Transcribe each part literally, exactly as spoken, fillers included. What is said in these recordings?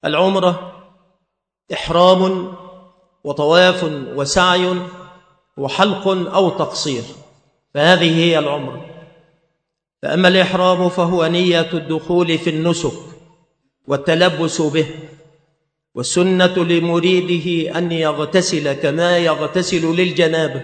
العمرة إحرام وطواف وسعي وحلق أو تقصير، فهذه هي العمرة. فأما الإحرام فهو نية الدخول في النسك والتلبس به، والسنة لمريده أن يغتسل كما يغتسل للجنابة،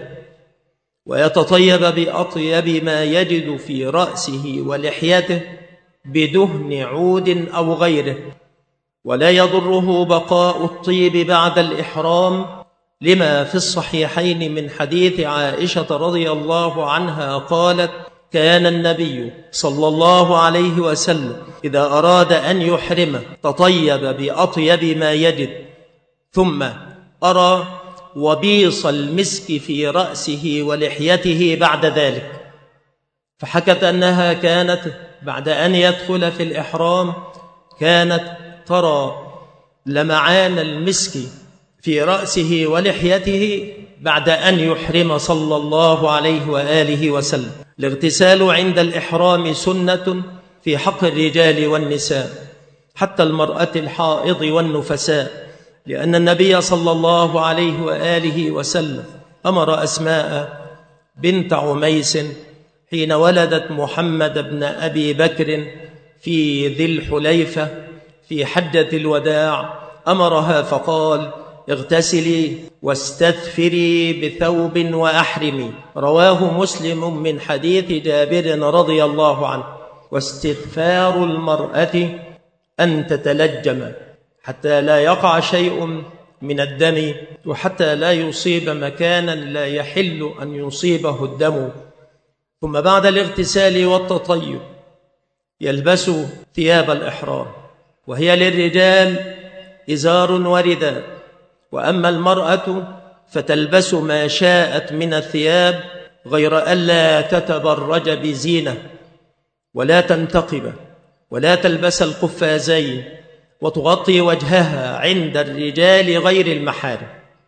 ويتطيب بأطيب ما يجد في رأسه ولحيته بدهن عود أو غيره، ولا يضره بقاء الطيب بعد الإحرام، لما في الصحيحين من حديث عائشة رضي الله عنها قالت: كان النبي صلى الله عليه وسلم إذا أراد أن يحرم تطيب بأطيب ما يجد، ثم أرى وبيص المسك في رأسه ولحيته بعد ذلك. فحكت أنها كانت بعد أن يدخل في الإحرام كانت ترى لمعان المسك في رأسه ولحيته بعد أن يحرم صلى الله عليه وآله وسلم. الاغتسال عند الإحرام سنة في حق الرجال والنساء، حتى المرأة الحائض والنفساء، لأن النبي صلى الله عليه وآله وسلم أمر أسماء بنت عميس حين ولدت محمد بن أبي بكر في ذي الحليفة في حجة الوداع، أمرها فقال: اغتسلي واستثفري بثوب وأحرمي. رواه مسلم من حديث جابر رضي الله عنه. واستغفار المرأة أن تتلجم حتى لا يقع شيء من الدم، وحتى لا يصيب مكانا لا يحل أن يصيبه الدم. ثم بعد الاغتسال والتطيب يلبس ثياب الإحرام، وهي للرجال إزار ورداء، وأما المرأة فتلبس ما شاءت من الثياب، غير ألا تتبرج بزينة ولا تنتقب ولا تلبس القفازين، وتغطي وجهها عند الرجال غير المحارم.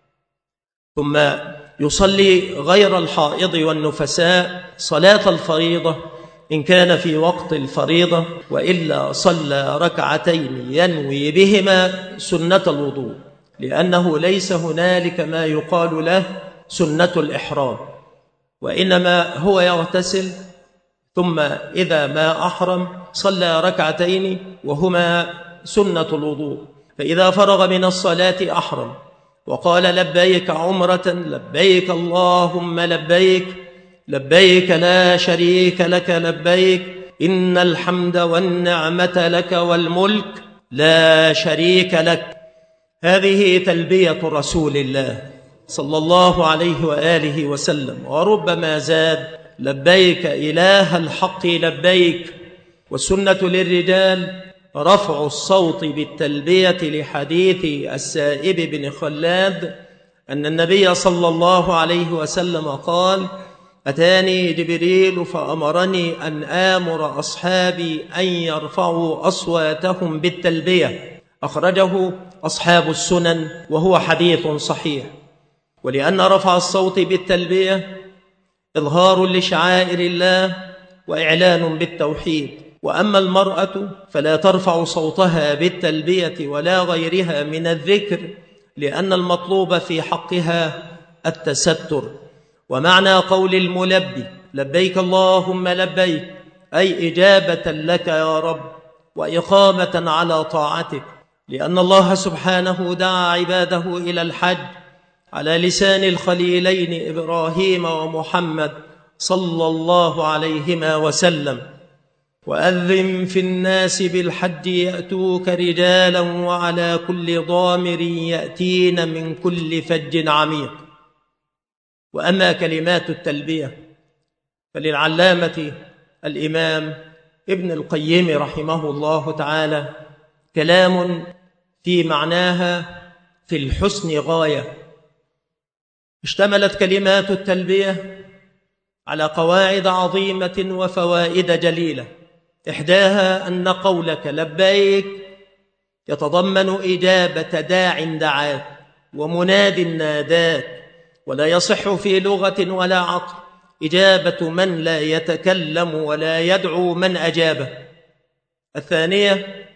ثم يصلي غير الحائض والنفساء صلاة الفريضة إن كان في وقت الفريضة، وإلا صلى ركعتين ينوي بهما سنة الوضوء، لأنه ليس هنالك ما يقال له سنة الإحرام، وإنما هو يغتسل ثم إذا ما أحرم صلى ركعتين وهما سنة الوضوء. فإذا فرغ من الصلاة أحرم وقال: لبيك عمرة، لبيك اللهم لبيك، لبيك لا شريك لك لبيك، إن الحمد والنعمة لك والملك لا شريك لك. هذه تلبية رسول الله صلى الله عليه وآله وسلم. وربما زاد: لبيك إله الحق لبيك. والسنة للرجال رفع الصوت بالتلبية، لحديث السائب بن خلاد أن النبي صلى الله عليه وسلم قال: أتاني جبريل فأمرني أن آمر أصحابي أن يرفعوا أصواتهم بالتلبية. أخرجه أصحاب السنن وهو حديث صحيح. ولأن رفع الصوت بالتلبية إظهار لشعائر الله وإعلان بالتوحيد. وأما المرأة فلا ترفع صوتها بالتلبية ولا غيرها من الذكر، لأن المطلوب في حقها التستر. ومعنى قول الملبي: لبيك اللهم لبيك، أي إجابة لك يا رب وإقامة على طاعتك، لأن الله سبحانه دعا عباده إلى الحج على لسان الخليلين إبراهيم ومحمد صلى الله عليهما وسلم: وأذن في الناس بالحج يأتوك رجالا وعلى كل ضامر يأتين من كل فج عميق. وأما كلمات التلبية فللعلامة الإمام ابن القيم رحمه الله تعالى كلام في معناها في الحسن غاية. اشتملت كلمات التلبية على قواعد عظيمة وفوائد جليلة، إحداها أن قولك لبيك يتضمن إجابة داع دعاك ومناد ناداك، ولا يصح في لغة ولا عقل إجابة من لا يتكلم ولا يدعو من أجابه. الثانية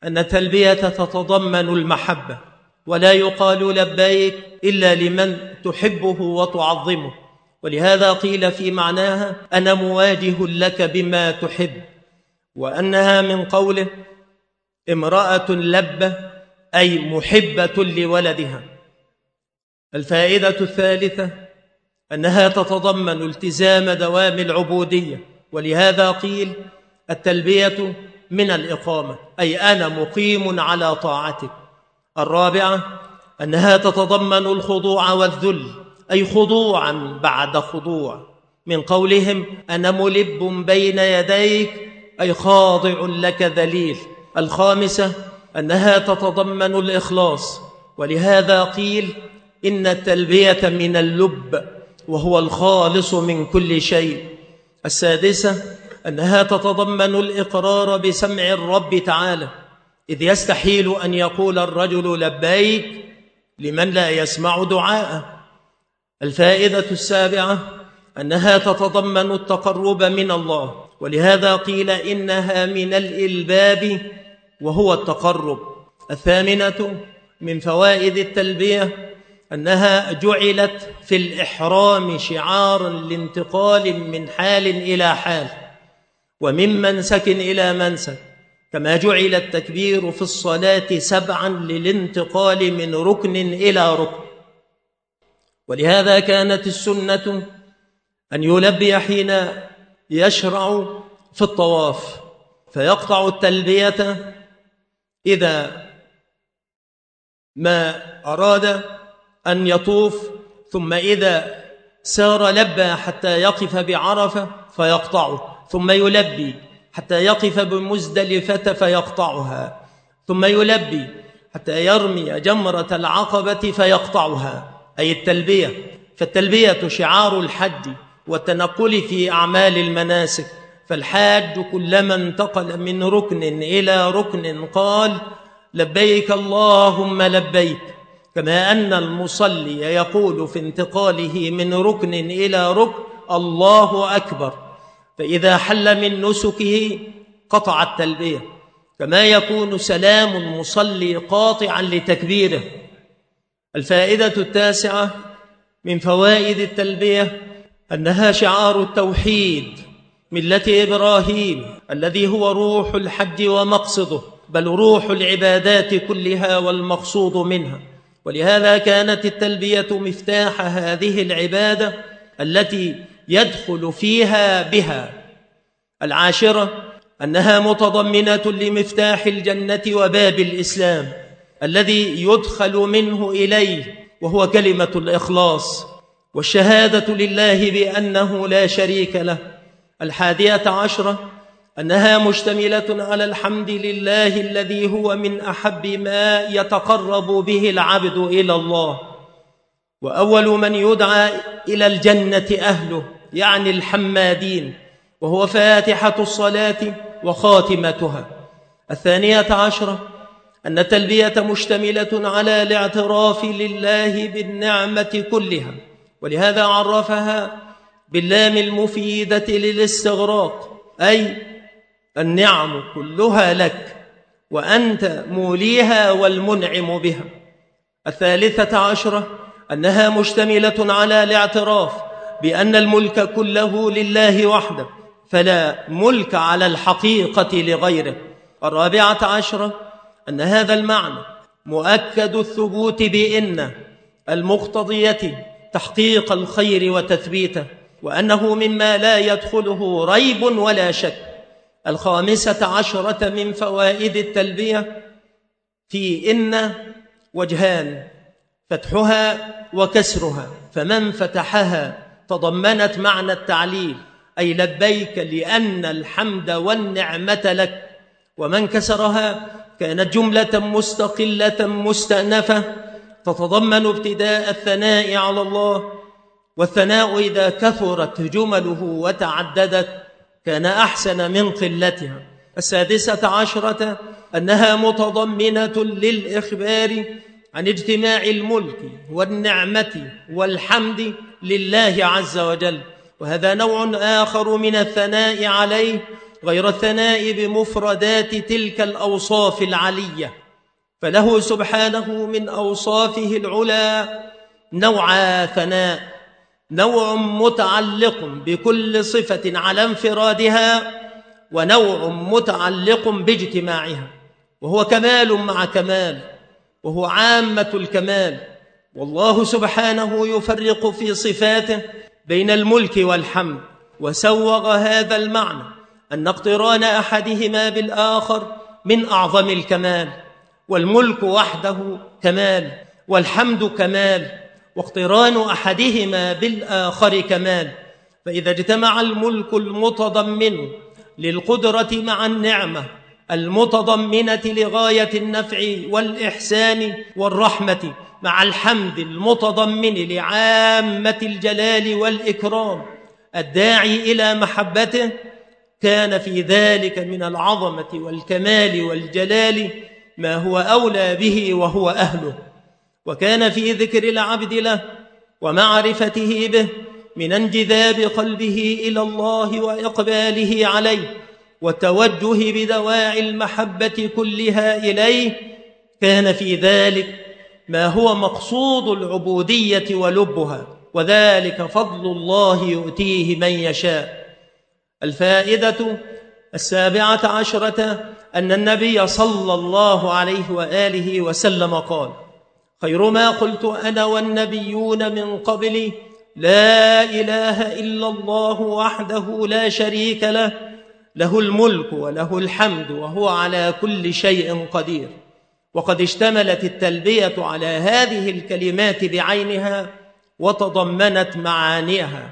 أن التلبية تتضمن المحبة، ولا يقال لبيك إلا لمن تحبه وتعظمه، ولهذا قيل في معناها أنا مواجه لك بما تحب، وأنها من قوله امرأة لبة أي محبة لولدها. الفائدة الثالثة أنها تتضمن التزام دوام العبودية، ولهذا قيل التلبية من الإقامة أي أنا مقيم على طاعتك. الرابعة أنها تتضمن الخضوع والذل أي خضوعا بعد خضوع، من قولهم أنا ملب بين يديك أي خاضع لك ذليل. الخامسة أنها تتضمن الإخلاص، ولهذا قيل إن التلبية من اللب وهو الخالص من كل شيء. السادسة أنها تتضمن الإقرار بسمع الرب تعالى، إذ يستحيل أن يقول الرجل لبيك لمن لا يسمع دعاءه. الفائدة السابعة أنها تتضمن التقرب من الله، ولهذا قيل إنها من الإلباب وهو التقرب. الثامنة من فوائد التلبية أنها جعلت في الإحرام شعارا لانتقال من حال إلى حال ومن منسك إلى منسك، كما جعل التكبير في الصلاة سبعا للانتقال من ركن إلى ركن. ولهذا كانت السنة أن يلبي حين يشرع في الطواف، فيقطع التلبية إذا ما أراد أن يطوف، ثم إذا سار لبى حتى يقف بعرفة فيقطعه، ثم يلبي حتى يقف بمزدلفة فيقطعها، ثم يلبي حتى يرمي جمرة العقبة فيقطعها، أي التلبية. فالتلبية شعار الحج والتنقل في أعمال المناسك، فالحاج كلما انتقل من ركن إلى ركن قال لبيك اللهم لبيك، كما أن المصلي يقول في انتقاله من ركن إلى ركن الله أكبر، فإذا حل من نسكه قطع التلبية، كما يكون سلام المصلي قاطعا لتكبيره. الفائدة التاسعة من فوائد التلبية أنها شعار التوحيد، ملة إبراهيم الذي هو روح الحج ومقصده، بل روح العبادات كلها والمقصود منها. ولهذا كانت التلبية مفتاح هذه العبادة التي يدخل فيها بها. العاشرة أنها متضمنة لمفتاح الجنة وباب الإسلام الذي يدخل منه إليه، وهو كلمة الإخلاص والشهادة لله بأنه لا شريك له. الحادية عشرة أنها مشتملة على الحمد لله الذي هو من أحب ما يتقرب به العبد إلى الله، وأول من يدعى إلى الجنة أهله يعني الحمادين، وهو فاتحة الصلاة وخاتمتها. الثانية عشرة أن التلبية مشتملة على الاعتراف لله بالنعمة كلها، ولهذا عرفها باللام المفيدة للاستغراق، أي النعم كلها لك وأنت موليها والمنعم بها. الثالثة عشرة أنها مشتملة على الاعتراف بأن الملك كله لله وحده، فلا ملك على الحقيقة لغيره. الرابعة عشرة أن هذا المعنى مؤكد الثبوت بإن المقتضية تحقيق الخير وتثبيته، وأنه مما لا يدخله ريب ولا شك. الخامسة عشرة من فوائد التلبية في إن وجهان، فتحها وكسرها، فمن فتحها تضمنت معنى التعليل أي لبيك لأن الحمد والنعمة لك، ومن كسرها كانت جملة مستقلة مستأنفة تتضمن ابتداء الثناء على الله، والثناء إذا كثرت جمله وتعددت كان أحسن من قلتها. السادسة عشرة أنها متضمنة للإخبار عن اجتماع الملك والنعمة والحمد لله عز وجل، وهذا نوع آخر من الثناء عليه غير الثناء بمفردات تلك الأوصاف العلية، فله سبحانه من أوصافه العلى نوع ثناء، نوع متعلق بكل صفة على انفرادها، ونوع متعلق باجتماعها، وهو كمال مع كمال، وهو عامة الكمال. والله سبحانه يفرق في صفاته بين الملك والحمد، وسوغ هذا المعنى أن اقتران أحدهما بالآخر من أعظم الكمال، والملك وحده كمال والحمد كمال، واقتران أحدهما بالآخر كمال. فإذا اجتمع الملك المتضمن للقدرة مع النعمة المتضمنة لغاية النفع والإحسان والرحمة مع الحمد المتضمن لعامة الجلال والإكرام الداعي إلى محبته، كان في ذلك من العظمة والكمال والجلال ما هو أولى به وهو أهله. وكان في ذكر العبد له ومعرفته به من انجذاب قلبه إلى الله وإقباله عليه والتوجه بدواعي المحبة كلها إليه، كان في ذلك ما هو مقصود العبودية ولبها، وذلك فضل الله يؤتيه من يشاء. الفائدة السابعة عشرة أن النبي صلى الله عليه وآله وسلم قال: خير ما قلت أنا والنبيون من قبلي لا إله إلا الله وحده لا شريك له، له الملك وله الحمد وهو على كل شيء قدير. وقد اشتملت التلبية على هذه الكلمات بعينها وتضمنت معانيها.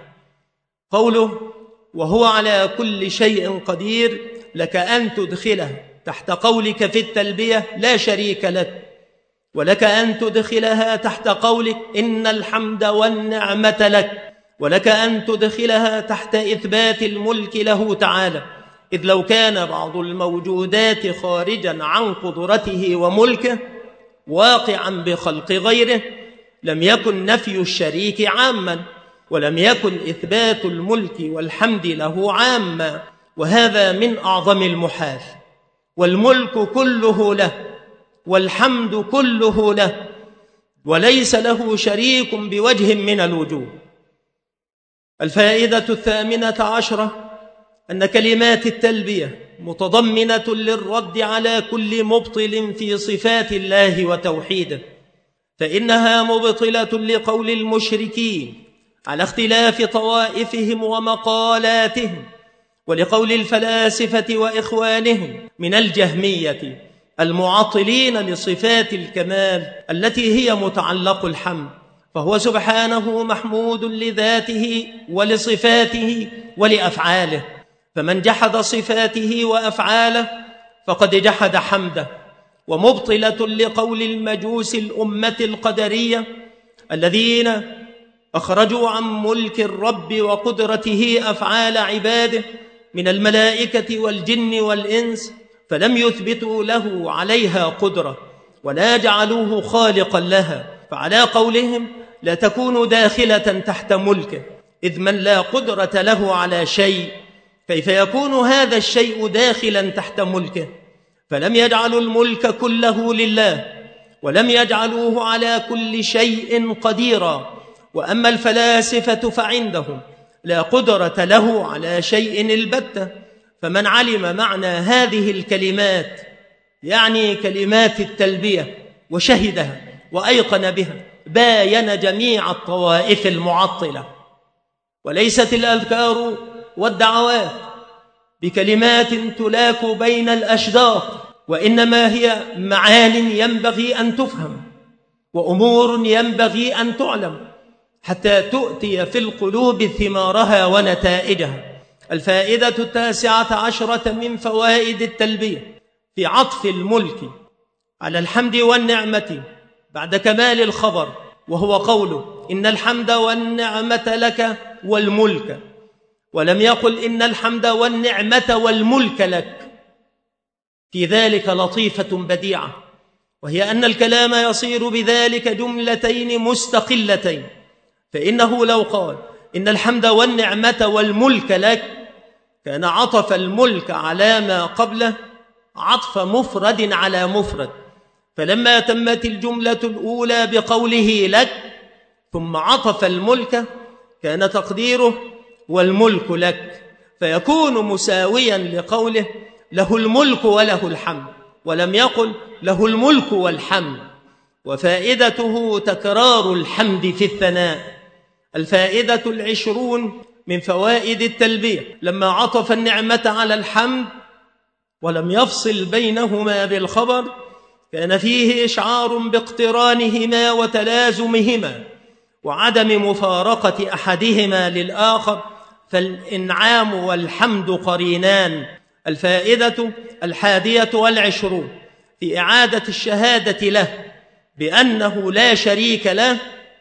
قوله وهو على كل شيء قدير لك أن تدخله تحت قولك في التلبية لا شريك لك، ولك أن تدخلها تحت قولك إن الحمد والنعمة لك، ولك أن تدخلها تحت إثبات الملك له تعالى، إذ لو كان بعض الموجودات خارجا عن قدرته وملكه واقعا بخلق غيره لم يكن نفي الشريك عاما، ولم يكن إثبات الملك والحمد له عاما، وهذا من أعظم المحال. والملك كله له والحمد كله له، وليس له شريك بوجه من الوجوه. الفائدة الثامنة عشرة أن كلمات التلبية متضمنة للرد على كل مبطل في صفات الله وتوحيده، فإنها مبطلة لقول المشركين على اختلاف طوائفهم ومقالاتهم، ولقول الفلاسفة وإخوانهم من الجهمية المعطلين لصفات الكمال التي هي متعلق الحمد، فهو سبحانه محمود لذاته ولصفاته ولأفعاله، فمن جحد صفاته وأفعاله فقد جحد حمده. ومبطلة لقول المجوس الأمة القدرية الذين أخرجوا عن ملك الرب وقدرته أفعال عباده من الملائكة والجن والإنس، فلم يثبتوا له عليها قدرة ولا جعلوه خالقا لها، فعلى قولهم لا تكون داخلة تحت ملكه، إذ من لا قدرة له على شيء كيف يكون هذا الشيء داخلا تحت ملكه؟ فلم يجعلوا الملك كله لله، ولم يجعلوه على كل شيء قديرا. وأما الفلاسفة فعندهم لا قدرة له على شيء البتة، فمن علم معنى هذه الكلمات يعني كلمات التلبية وشهدها وأيقن بها باين جميع الطوائف المعطلة. وليست الأذكار والدعوات بكلمات تلاك بين الأشداق، وإنما هي معان ينبغي أن تفهم وأمور ينبغي أن تعلم حتى تؤتي في القلوب ثمارها ونتائجها. الفائدة التاسعة عشرة من فوائد التلبية في عطف الملك على الحمد والنعمة بعد كمال الخبر، وهو قوله إن الحمد والنعمة لك والملك، ولم يقل إن الحمد والنعمة والملك لك. في ذلك لطيفة بديعة، وهي أن الكلام يصير بذلك جملتين مستقلتين، فإنه لو قال إن الحمد والنعمة والملك لك كان عطف الملك على ما قبله عطف مفرد على مفرد، فلما تمت الجملة الأولى بقوله لك ثم عطف الملك كان تقديره والملك لك، فيكون مساويا لقوله له الملك وله الحمد، ولم يقل له الملك والحمد. وفائدته تكرار الحمد في الثناء. الفائدة العشرون من فوائد التلبية لما عطف النعمة على الحمد ولم يفصل بينهما بالخبر كان فيه إشعار باقترانهما وتلازمهما وعدم مفارقة أحدهما للآخر، فالإنعام والحمد قرينان. الفائدة الحادية والعشرون في إعادة الشهادة له بأنه لا شريك له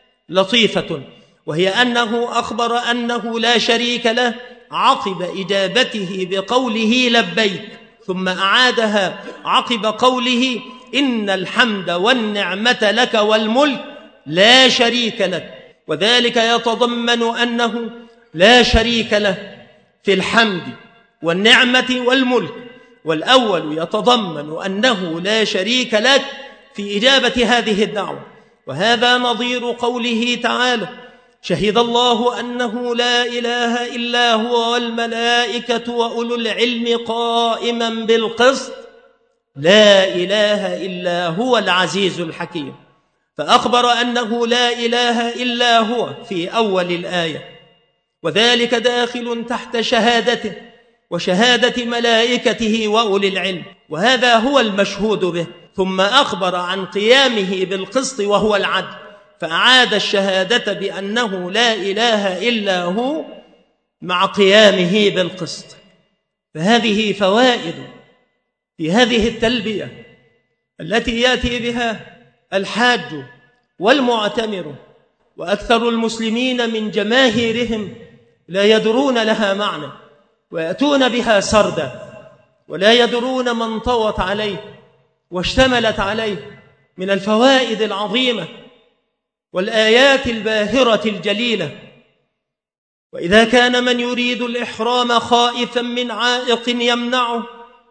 لطيفة، وهي أنه أخبر أنه لا شريك له عقب إجابته بقوله لبيك، ثم أعادها عقب قوله إن الحمد والنعمة لك والملك لا شريك لك، وذلك يتضمن أنه لا شريك له في الحمد والنعمة والملك، والأول يتضمن أنه لا شريك لك في إجابة هذه الدعوة، وهذا نظير قوله تعالى شهد الله أنه لا إله إلا هو والملائكة وأولو العلم قائما بالقسط لا إله إلا هو العزيز الحكيم، فأخبر أنه لا إله إلا هو في أول الآية، وذلك داخل تحت شهادته وشهادة ملائكته وأولي العلم، وهذا هو المشهود به. ثم أخبر عن قيامه بالقسط وهو العدل، فأعاد الشهادة بأنه لا إله إلا هو مع قيامه بالقسط. فهذه فوائد في هذه التلبية التي يأتي بها الحاج والمعتمر، وأكثر المسلمين من جماهيرهم لا يدرون لها معنى ويأتون بها سردا ولا يدرون ما انطوت عليه واشتملت عليه من الفوائد العظيمة والآيات الباهرة الجليلة. وإذا كان من يريد الإحرام خائفا من عائق يمنعه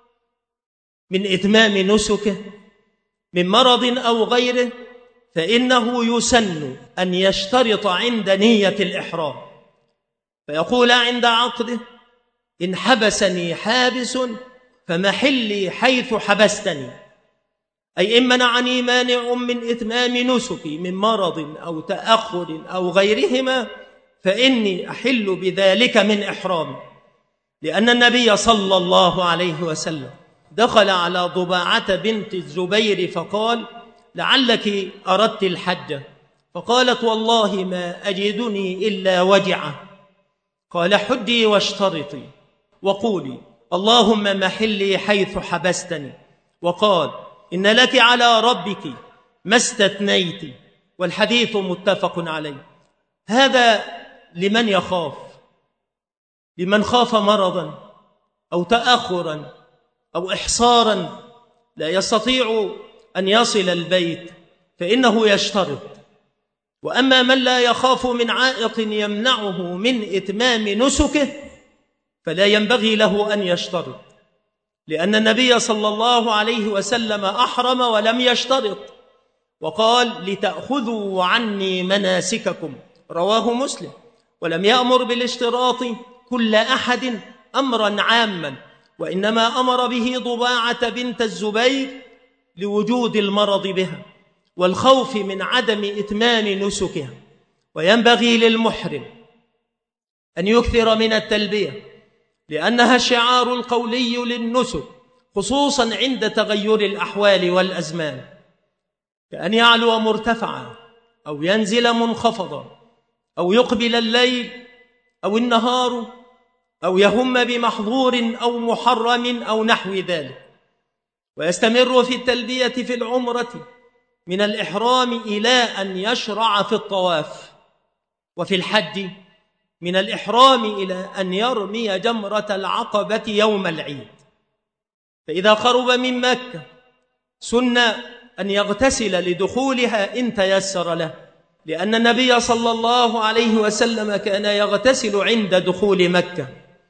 من إتمام نسكه من مرض أو غيره، فإنه يسن أن يشترط عند نية الإحرام فيقول عند عقده إن حبسني حابس فمحلي حيث حبستني، أي إن منعني مانع من إتمام نسكي من مرض أو تأخر أو غيرهما فإني أحل بذلك من إحرامي. لأن النبي صلى الله عليه وسلم دخل على ضباعة بنت الزبير فقال لعلك أردت الحج، فقالت والله ما أجدني إلا وجعة. قال حجي واشترطي وقولي اللهم محلي حيث حبستني، وقال إن لك على ربك ما استثنيت، والحديث متفق عليه. هذا لمن يخاف، لمن خاف مرضا أو تأخرا أو إحصارا لا يستطيع أن يصل البيت فإنه يشترط. وأما من لا يخاف من عائق يمنعه من إتمام نسكه فلا ينبغي له أن يشترط، لأن النبي صلى الله عليه وسلم أحرم ولم يشترط وقال لتأخذوا عني مناسككم، رواه مسلم، ولم يأمر بالاشتراط كل أحد أمرا عاما، وإنما أمر به ضباعة بنت الزبير لوجود المرض بها والخوف من عدم إتمام نسكها. وينبغي للمحرم أن يكثر من التلبية لأنها الشعار القولي للنسك، خصوصا عند تغير الأحوال والأزمان، كأن يعلو مرتفعا أو ينزل منخفضا أو يقبل الليل أو النهار أو يهم بمحظور أو محرم أو نحو ذلك. ويستمر في التلبية في العمرة من الإحرام إلى أن يشرع في الطواف، وفي الحج من الإحرام إلى أن يرمي جمرة العقبة يوم العيد. فإذا قرب من مكة سن أن يغتسل لدخولها إن تيسر له، لأن النبي صلى الله عليه وسلم كان يغتسل عند دخول مكة.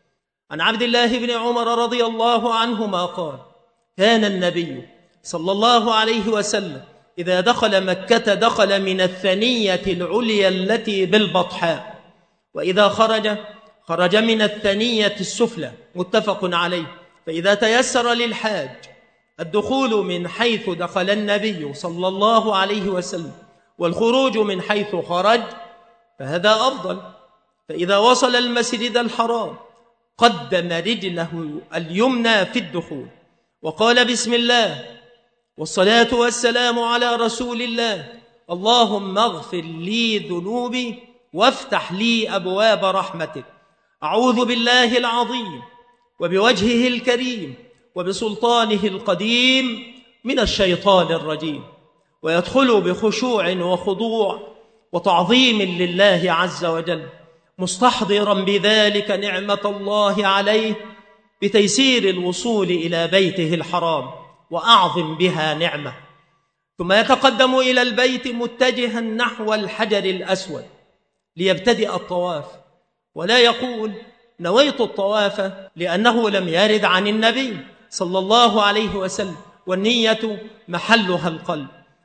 عن عبد الله بن عمر رضي الله عنهما قال: كان النبي صلى الله عليه وسلم إذا دخل مكة دخل من الثنية العليا التي بالبطحاء، وإذا خرج خرج من الثنية السفلى، متفق عليه. فإذا تيسر للحاج الدخول من حيث دخل النبي صلى الله عليه وسلم والخروج من حيث خرج فهذا أفضل. فإذا وصل المسجد الحرام قدم رجله اليمنى في الدخول وقال: بسم الله والصلاة والسلام على رسول الله، اللهم اغفر لي ذنوبي وافتح لي أبواب رحمتك، أعوذ بالله العظيم وبوجهه الكريم وبسلطانه القديم من الشيطان الرجيم، ويدخل بخشوع وخضوع وتعظيم لله عز وجل، مستحضرا بذلك نعمة الله عليه بتيسير الوصول إلى بيته الحرام وأعظم بها نعمة. ثم يتقدم إلى البيت متجها نحو الحجر الأسود ليبتدئ الطواف، ولا يقول نويت الطواف لأنه لم يرد عن النبي صلى الله عليه وسلم، والنية محلها القلب.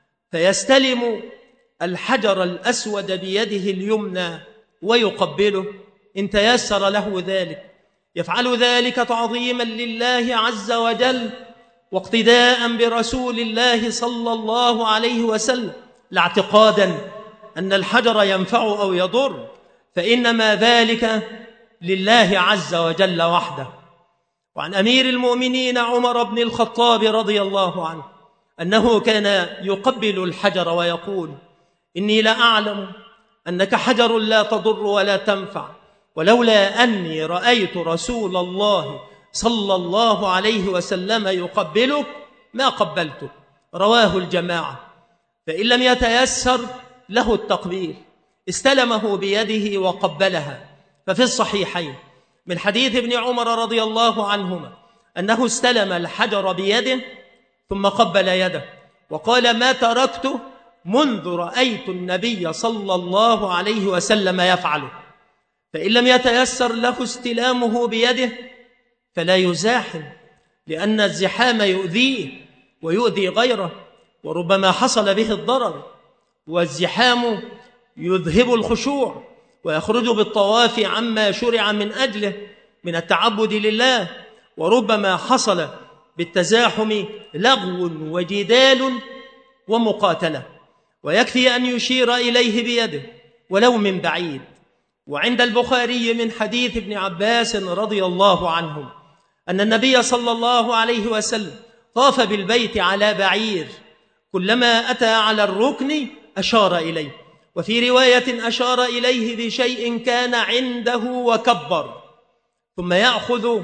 فيستلم الحجر الأسود بيده اليمنى ويقبله إن تيسر له ذلك، يفعل ذلك تعظيما لله عز وجل واقتداء برسول الله صلى الله عليه وسلم، لا اعتقادا أن الحجر ينفع أو يضر، فإنما ذلك لله عز وجل وحده. وعن أمير المؤمنين عمر بن الخطاب رضي الله عنه أنه كان يقبل الحجر ويقول: إني لأعلم أنك حجر لا تضر ولا تنفع، ولولا أني رأيت رسول الله صلى الله عليه وسلم يقبلك ما قبلتك. رواه الجماعة. فإن لم يتيسر له التقبيل استلمه بيده وقبلها. ففي الصحيحين من حديث ابن عمر رضي الله عنهما أنه استلم الحجر بيده ثم قبل يده وقال: ما تركته منذ رأيت النبي صلى الله عليه وسلم يفعله. فإن لم يتيسر له استلامه بيده فلا يزاحم، لأن الزحام يؤذيه ويؤذي غيره وربما حصل به الضرر، والزحام يذهب الخشوع ويخرج بالطواف عما شرع من أجله من التعبد لله، وربما حصل بالتزاحم لغو وجدال ومقاتلة، ويكفي أن يشير إليه بيده ولو من بعيد. وعند البخاري من حديث ابن عباس رضي الله عنه أن النبي صلى الله عليه وسلم طاف بالبيت على بعير، كلما أتى على الركن أشار إليه، وفي رواية أشار إليه بشيء كان عنده وكبر، ثم يأخذ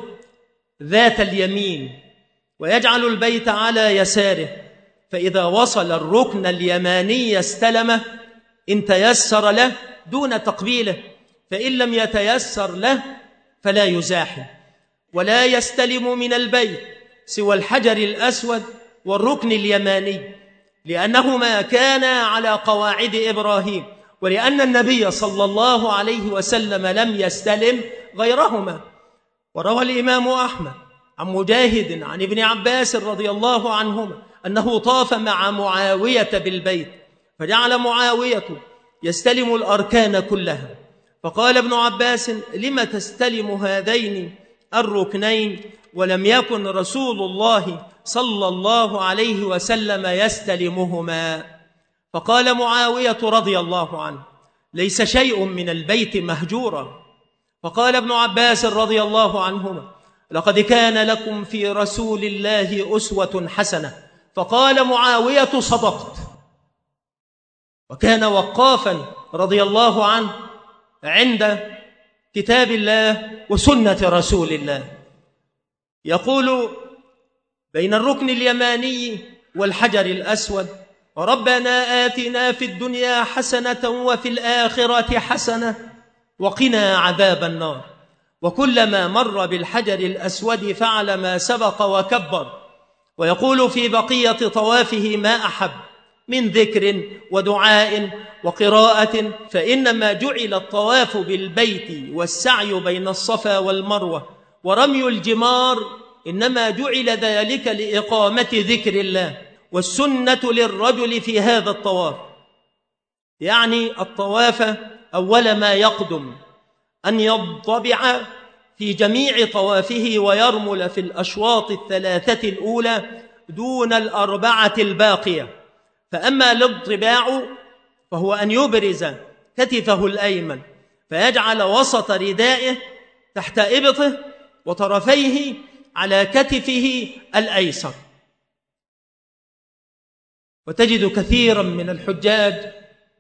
ذات اليمين ويجعل البيت على يساره، فإذا وصل الركن اليماني استلمه إن تيسر له دون تقبيله، فإن لم يتيسر له فلا يزاحم، ولا يستلم من البيت سوى الحجر الأسود والركن اليماني، لأنهما كانا على قواعد إبراهيم، ولأن النبي صلى الله عليه وسلم لم يستلم غيرهما. وروى الإمام أحمد عن مجاهد عن ابن عباس رضي الله عنهما أنه طاف مع معاوية بالبيت، فجعل معاوية يستلم الأركان كلها، فقال ابن عباس: لم تستلم هذين الركنين ولم يكن رسول الله صلى الله عليه وسلم يستلمهما؟ فقال معاوية رضي الله عنه: ليس شيء من البيت مهجورا. فقال ابن عباس رضي الله عنهما: لقد كان لكم في رسول الله أسوة حسنة. فقال معاوية: صدقت. وكان وقافا رضي الله عنه عند كتاب الله وسنة رسول الله، يقول بين الركن اليماني والحجر الأسود: ربنا آتنا في الدنيا حسنة وفي الآخرة حسنة وقنا عذاب النار. وكلما مر بالحجر الأسود فعل ما سبق وكبر، ويقول في بقية طوافه ما أحب من ذكر ودعاء وقراءة، فإنما جعل الطواف بالبيت والسعي بين الصفا والمروة ورمي الجمار إنما جعل ذلك لإقامة ذكر الله، والسنة للرجل في هذا الطواف يعني الطواف أول ما يقدم أن يضطبع في جميع طوافه ويرمل في الأشواط الثلاثة الأولى دون الأربعة الباقية. فأما الاضطباع فهو أن يبرز كتفه الأيمن فيجعل وسط ردائه تحت إبطه وطرفيه على كتفه الأيسر. وتجد كثيرا من الحجاج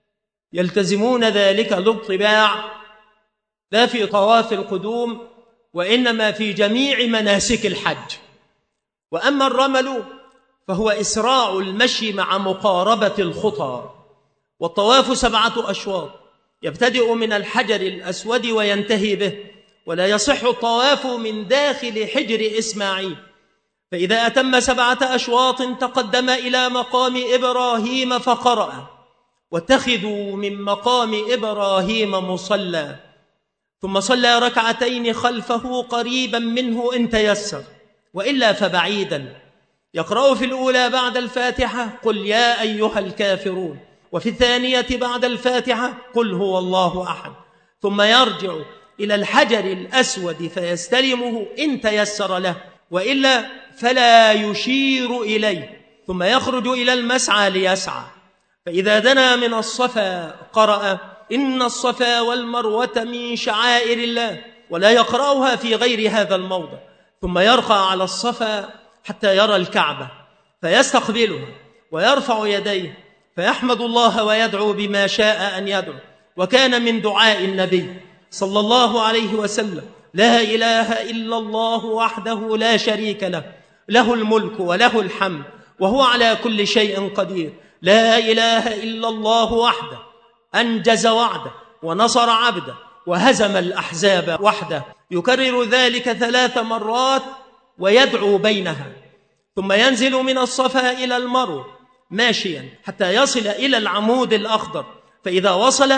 يلتزمون ذلك الاضطباع لا في طواف القدوم وإنما في جميع مناسك الحج. وأما الرمل فهو إسراع المشي مع مقاربة الخطى. والطواف سبعة أشواط يبتدئ من الحجر الأسود وينتهي به، ولا يصح الطواف من داخل حجر إسماعيل. فإذا أتم سبعة أشواط تقدم إلى مقام إبراهيم فقرأ: واتخذوا من مقام إبراهيم مصلى، ثم صلى ركعتين خلفه قريبا منه إن تيسر، وإلا فبعيدا. يقرأ في الأولى بعد الفاتحة قل يا أيها الكافرون، وفي الثانية بعد الفاتحة قل هو الله أحد، ثم يرجع إلى الحجر الأسود فيستلمه إن تيسر له، وإلا فلا يشير إليه، ثم يخرج إلى المسعى ليسعى. فإذا دنا من الصفا قرأ: إن الصفا والمروة من شعائر الله، ولا يقرأها في غير هذا الموضع. ثم يرقى على الصفا حتى يرى الكعبة فيستقبلها ويرفع يديه فيحمد الله ويدعو بما شاء أن يدعو. وكان من دعاء النبي صلى الله عليه وسلم: لا إله إلا الله وحده لا شريك له، له الملك وله الحمد وهو على كل شيء قدير. لا إله إلا الله وحده أنجز وعده ونصر عبده وهزم الأحزاب وحده. يكرر ذلك ثلاث مرات ويدعو بينها، ثم ينزل من الصفا إلى المروة ماشيا حتى يصل إلى العمود الأخضر، فإذا وصل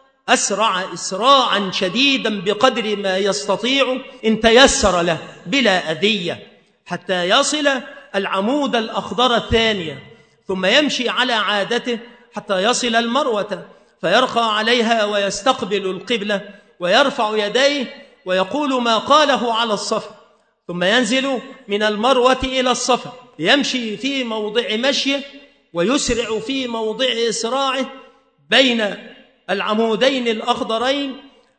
أسرع إسراعا شديدا بقدر ما يستطيع إن تيسر له بلا أذية حتى يصل العمود الأخضر الثانية، ثم يمشي على عادته حتى يصل المروة فيرقى عليها ويستقبل القبلة ويرفع يديه ويقول ما قاله على الصفا، ثم ينزل من المروة إلى الصفا يمشي في موضع مشيه ويسرع في موضع إسراعه بين العمودين الأخضرين،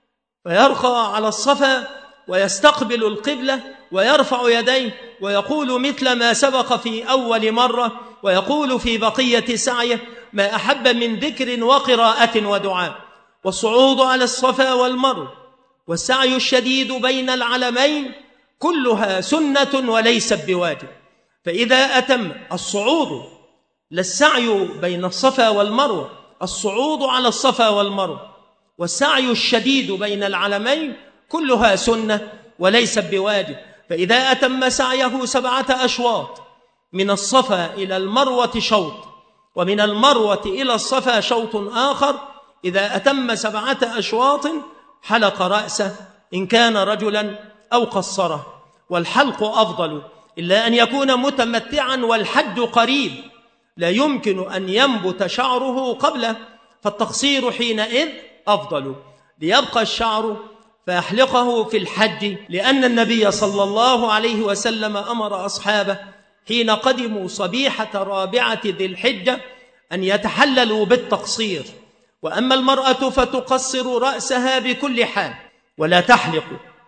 فيرقى على الصفا ويستقبل القبلة ويرفع يديه ويقول مثل ما سبق في أول مرة، ويقول في بقية سعيه ما أحب من ذكر وقراءة ودعاء. والصعود على الصفا والمروة والسعي الشديد بين العلمين كلها سنة وليست بواجب. فإذا أتم الصعود للسعي بين الصفا والمروة، الصعود على الصفا والمروة والسعي الشديد بين العلمين كلها سنة وليست بواجب. فإذا أتم سعيه سبعة أشواط من الصفا إلى المروة شوط، ومن المروة إلى الصفا شوط آخر، إذا أتم سبعة أشواط حلق رأسه إن كان رجلا أو قصره، والحلق أفضل إلا أن يكون متمتعا والحج قريب لا يمكن أن ينبت شعره قبله، فالتقصير حينئذ أفضل. ليبقى الشعر فيحلقه في الحج، لأن النبي صلى الله عليه وسلم أمر أصحابه حين قدموا صبيحة رابعة ذي الحجة أن يتحللوا بالتقصير. وأما المرأة فتقصر رأسها بكل حال ولا تحلق،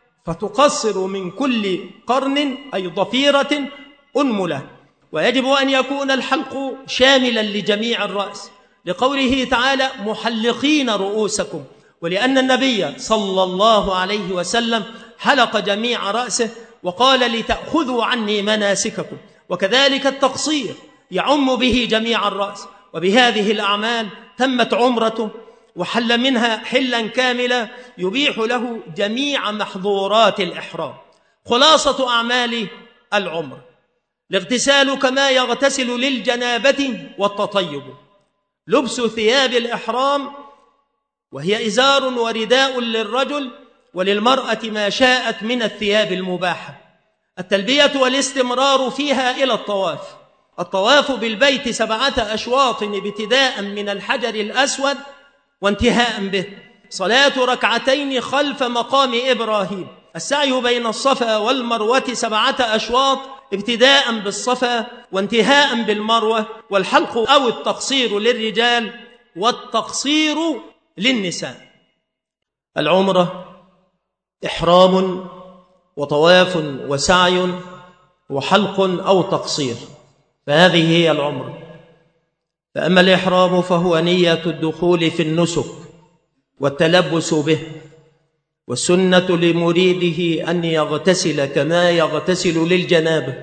فتقصر من كل قرن أي ضفيرة أنملة. ويجب أن يكون الحلق شاملا لجميع الرأس، لقوله تعالى محلقين رؤوسكم، ولأن النبي صلى الله عليه وسلم حلق جميع رأسه وقال لتأخذوا عني مناسككم. وكذلك التقصير يعم به جميع الرأس، وبهذه الأعمال تمت عمرته وحل منها حلا كاملا يبيح له جميع محظورات الإحرام. خلاصة أعمال العمر: الاغتسال كما يغتسل للجنابة والتطيب، لبس ثياب الإحرام وهي إزار ورداء للرجل، وللمرأة ما شاءت من الثياب المباحة. التلبية والاستمرار فيها إلى الطواف. الطواف بالبيت سبعة أشواط ابتداء من الحجر الأسود وانتهاء به. صلاة ركعتين خلف مقام إبراهيم. السعي بين الصفا والمروة سبعة أشواط ابتداء بالصفا وانتهاء بالمروة. والحلق أو التقصير للرجال والتقصير للنساء. العمرة إحرام وطواف وسعي وحلق أو تقصير، فهذه هي العمرة. فأما الإحرام فهو نية الدخول في النسك والتلبس به، والسنة لمريده أن يغتسل كما يغتسل للجنابة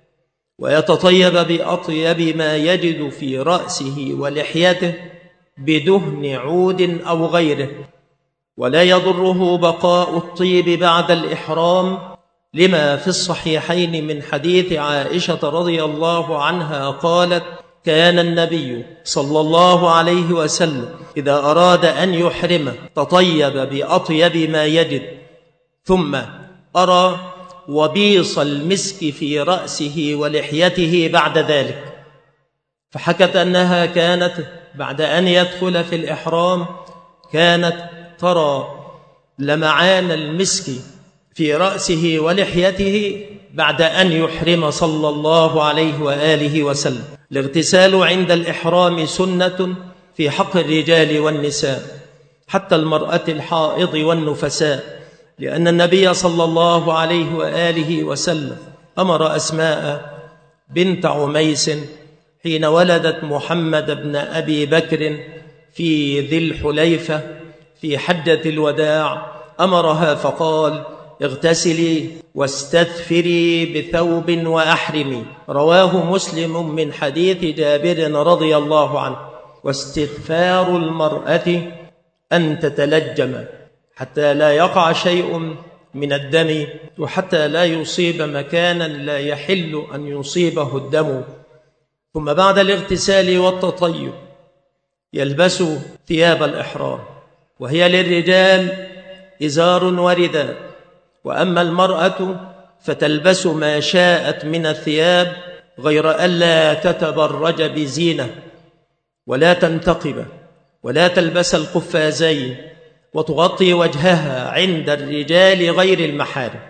ويتطيب بأطيب ما يجد في رأسه ولحيته بدهن عود أو غيره، ولا يضره بقاء الطيب بعد الإحرام، لما في الصحيحين من حديث عائشة رضي الله عنها قالت: كان النبي صلى الله عليه وسلم إذا أراد أن يحرم تطيب بأطيب ما يجد، ثم أرى وبيص المسك في رأسه ولحيته بعد ذلك. فحكت أنها كانت بعد أن يدخل في الإحرام كانت ترى لمعان المسك في رأسه ولحيته بعد أن يحرم صلى الله عليه وآله وسلم. الاغتسال عند الإحرام سنة في حق الرجال والنساء، حتى المرأة الحائض والنفساء، لأن النبي صلى الله عليه وآله وسلم أمر أسماء بنت عميس حين ولدت محمد بن أبي بكر في ذي الحليفة في حجة الوداع، أمرها فقال: اغتسلي واستثفري بثوب وأحرمي. رواه مسلم من حديث جابر رضي الله عنه. واستغفار المرأة أن تتلجم حتى لا يقع شيء من الدم، وحتى لا يصيب مكانا لا يحل أن يصيبه الدم. ثم بعد الاغتسال والتطيب يلبس ثياب الإحرام، وهي للرجال إزار ورداء، وأما المرأة فتلبس ما شاءت من الثياب، غير ألا تتبرج بزينة ولا تنتقب ولا تلبس القفازين، وتغطي وجهها عند الرجال غير المحارم.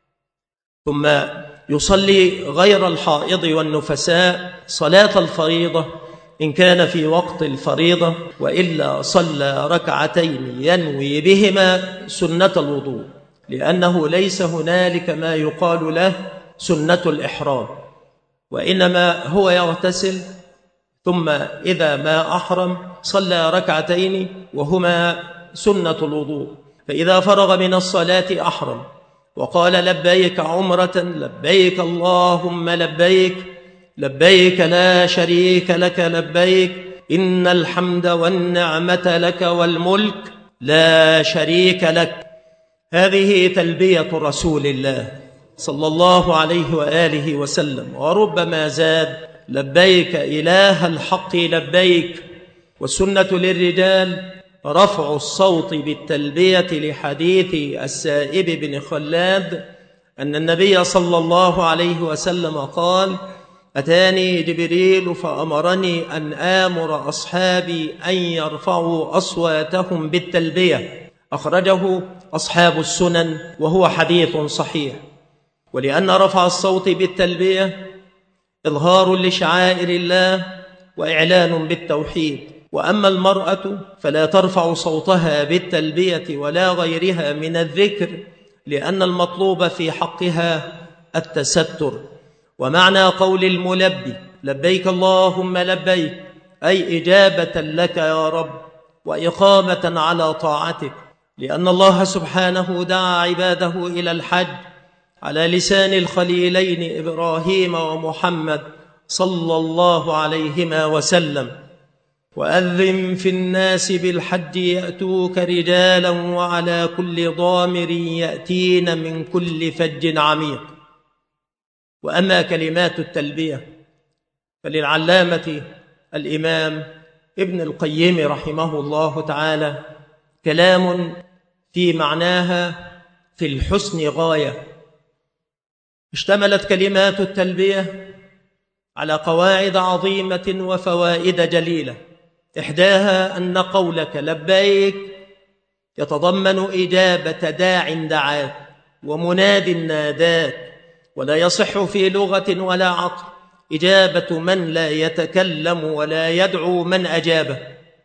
ثم يصلي غير الحائض والنفساء صلاة الفريضة إن كان في وقت الفريضة، وإلا صلى ركعتين ينوي بهما سنة الوضوء، لأنه ليس هنالك ما يقال له سنة الإحرام، وإنما هو يغتسل ثم إذا ما أحرم صلى ركعتين وهما سنة الوضوء. فإذا فرغ من الصلاة أحرم وقال: لبيك عمرة، لبيك اللهم لبيك، لبيك لا شريك لك لبيك، إن الحمد والنعمة لك والملك لا شريك لك. هذه تلبية رسول الله صلى الله عليه وآله وسلم. وربما زاد: لبيك إله الحق لبيك. والسنة للرجال رفع الصوت بالتلبية لحديث السائب بن خلاد أن النبي صلى الله عليه وسلم قال: أتاني جبريل فأمرني أن آمر أصحابي أن يرفعوا أصواتهم بالتلبية. أخرجه أصحاب السنن وهو حديث صحيح. ولأن رفع الصوت بالتلبية إظهار لشعائر الله وإعلان بالتوحيد. وأما المرأة فلا ترفع صوتها بالتلبية ولا غيرها من الذكر، لأن المطلوب في حقها التستر. ومعنى قول الملبي: لبيك اللهم لبيك، أي إجابة لك يا رب وإقامة على طاعتك، لأن الله سبحانه دعا عباده إلى الحج على لسان الخليلين إبراهيم ومحمد صلى الله عليهما وسلم: وأذن في الناس بالحج يأتوك رجالا وعلى كل ضامر يأتين من كل فج عميق. وأما كلمات التلبية فللعلامة الإمام ابن القيم رحمه الله تعالى كلام في معناها في الحسن غاية. اشتملت كلمات التلبية على قواعد عظيمة وفوائد جليلة، إحداها أن قولك لبيك يتضمن إجابة داع دعاك ومناد ناداك، ولا يصح في لغة ولا عقل إجابة من لا يتكلم ولا يدعو من أجابه.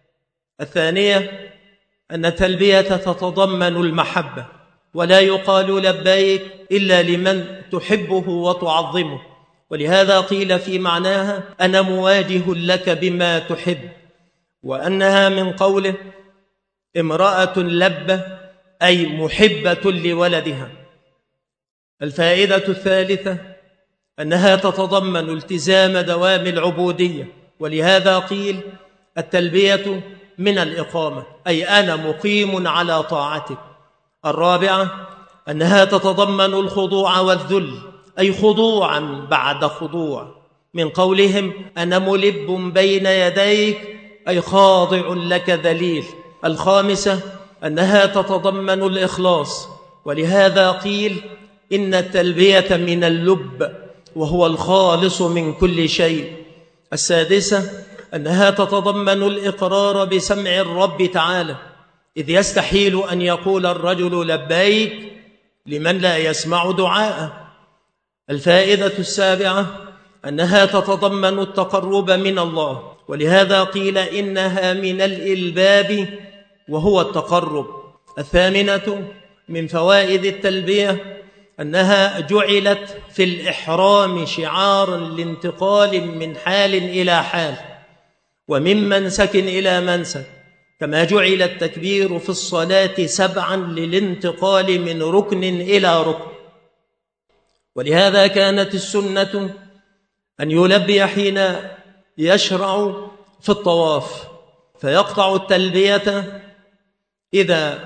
الثانية أن التلبية تتضمن المحبة، ولا يقال لبيك إلا لمن تحبه وتعظمه، ولهذا قيل في معناها أنا مواجه لك بما تحب، وأنها من قوله امرأة لبة أي محبة لولدها. الفائدة الثالثة أنها تتضمن التزام دوام العبودية، ولهذا قيل التلبية من الإقامة أي أنا مقيم على طاعتك. الرابعة أنها تتضمن الخضوع والذل أي خضوعا بعد خضوع، من قولهم أنا ملب بين يديك أي خاضع لك ذليل. الخامسة أنها تتضمن الإخلاص، ولهذا قيل إن التلبية من اللب وهو الخالص من كل شيء. السادسة أنها تتضمن الإقرار بسمع الرب تعالى، إذ يستحيل أن يقول الرجل لبيك لمن لا يسمع دعاءه. الفائدة السابعة أنها تتضمن التقرب من الله، ولهذا قيل إنها من الإلباب وهو التقرب. الثامنة من فوائد التلبية أنها جعلت في الإحرام شعارا لانتقال من حال إلى حال ومن منسك إلى منسك، كما جعل التكبير في الصلاة سبعا للانتقال من ركن إلى ركن. ولهذا كانت السنة أن يلبي حين يشرع في الطواف، فيقطع التلبية إذا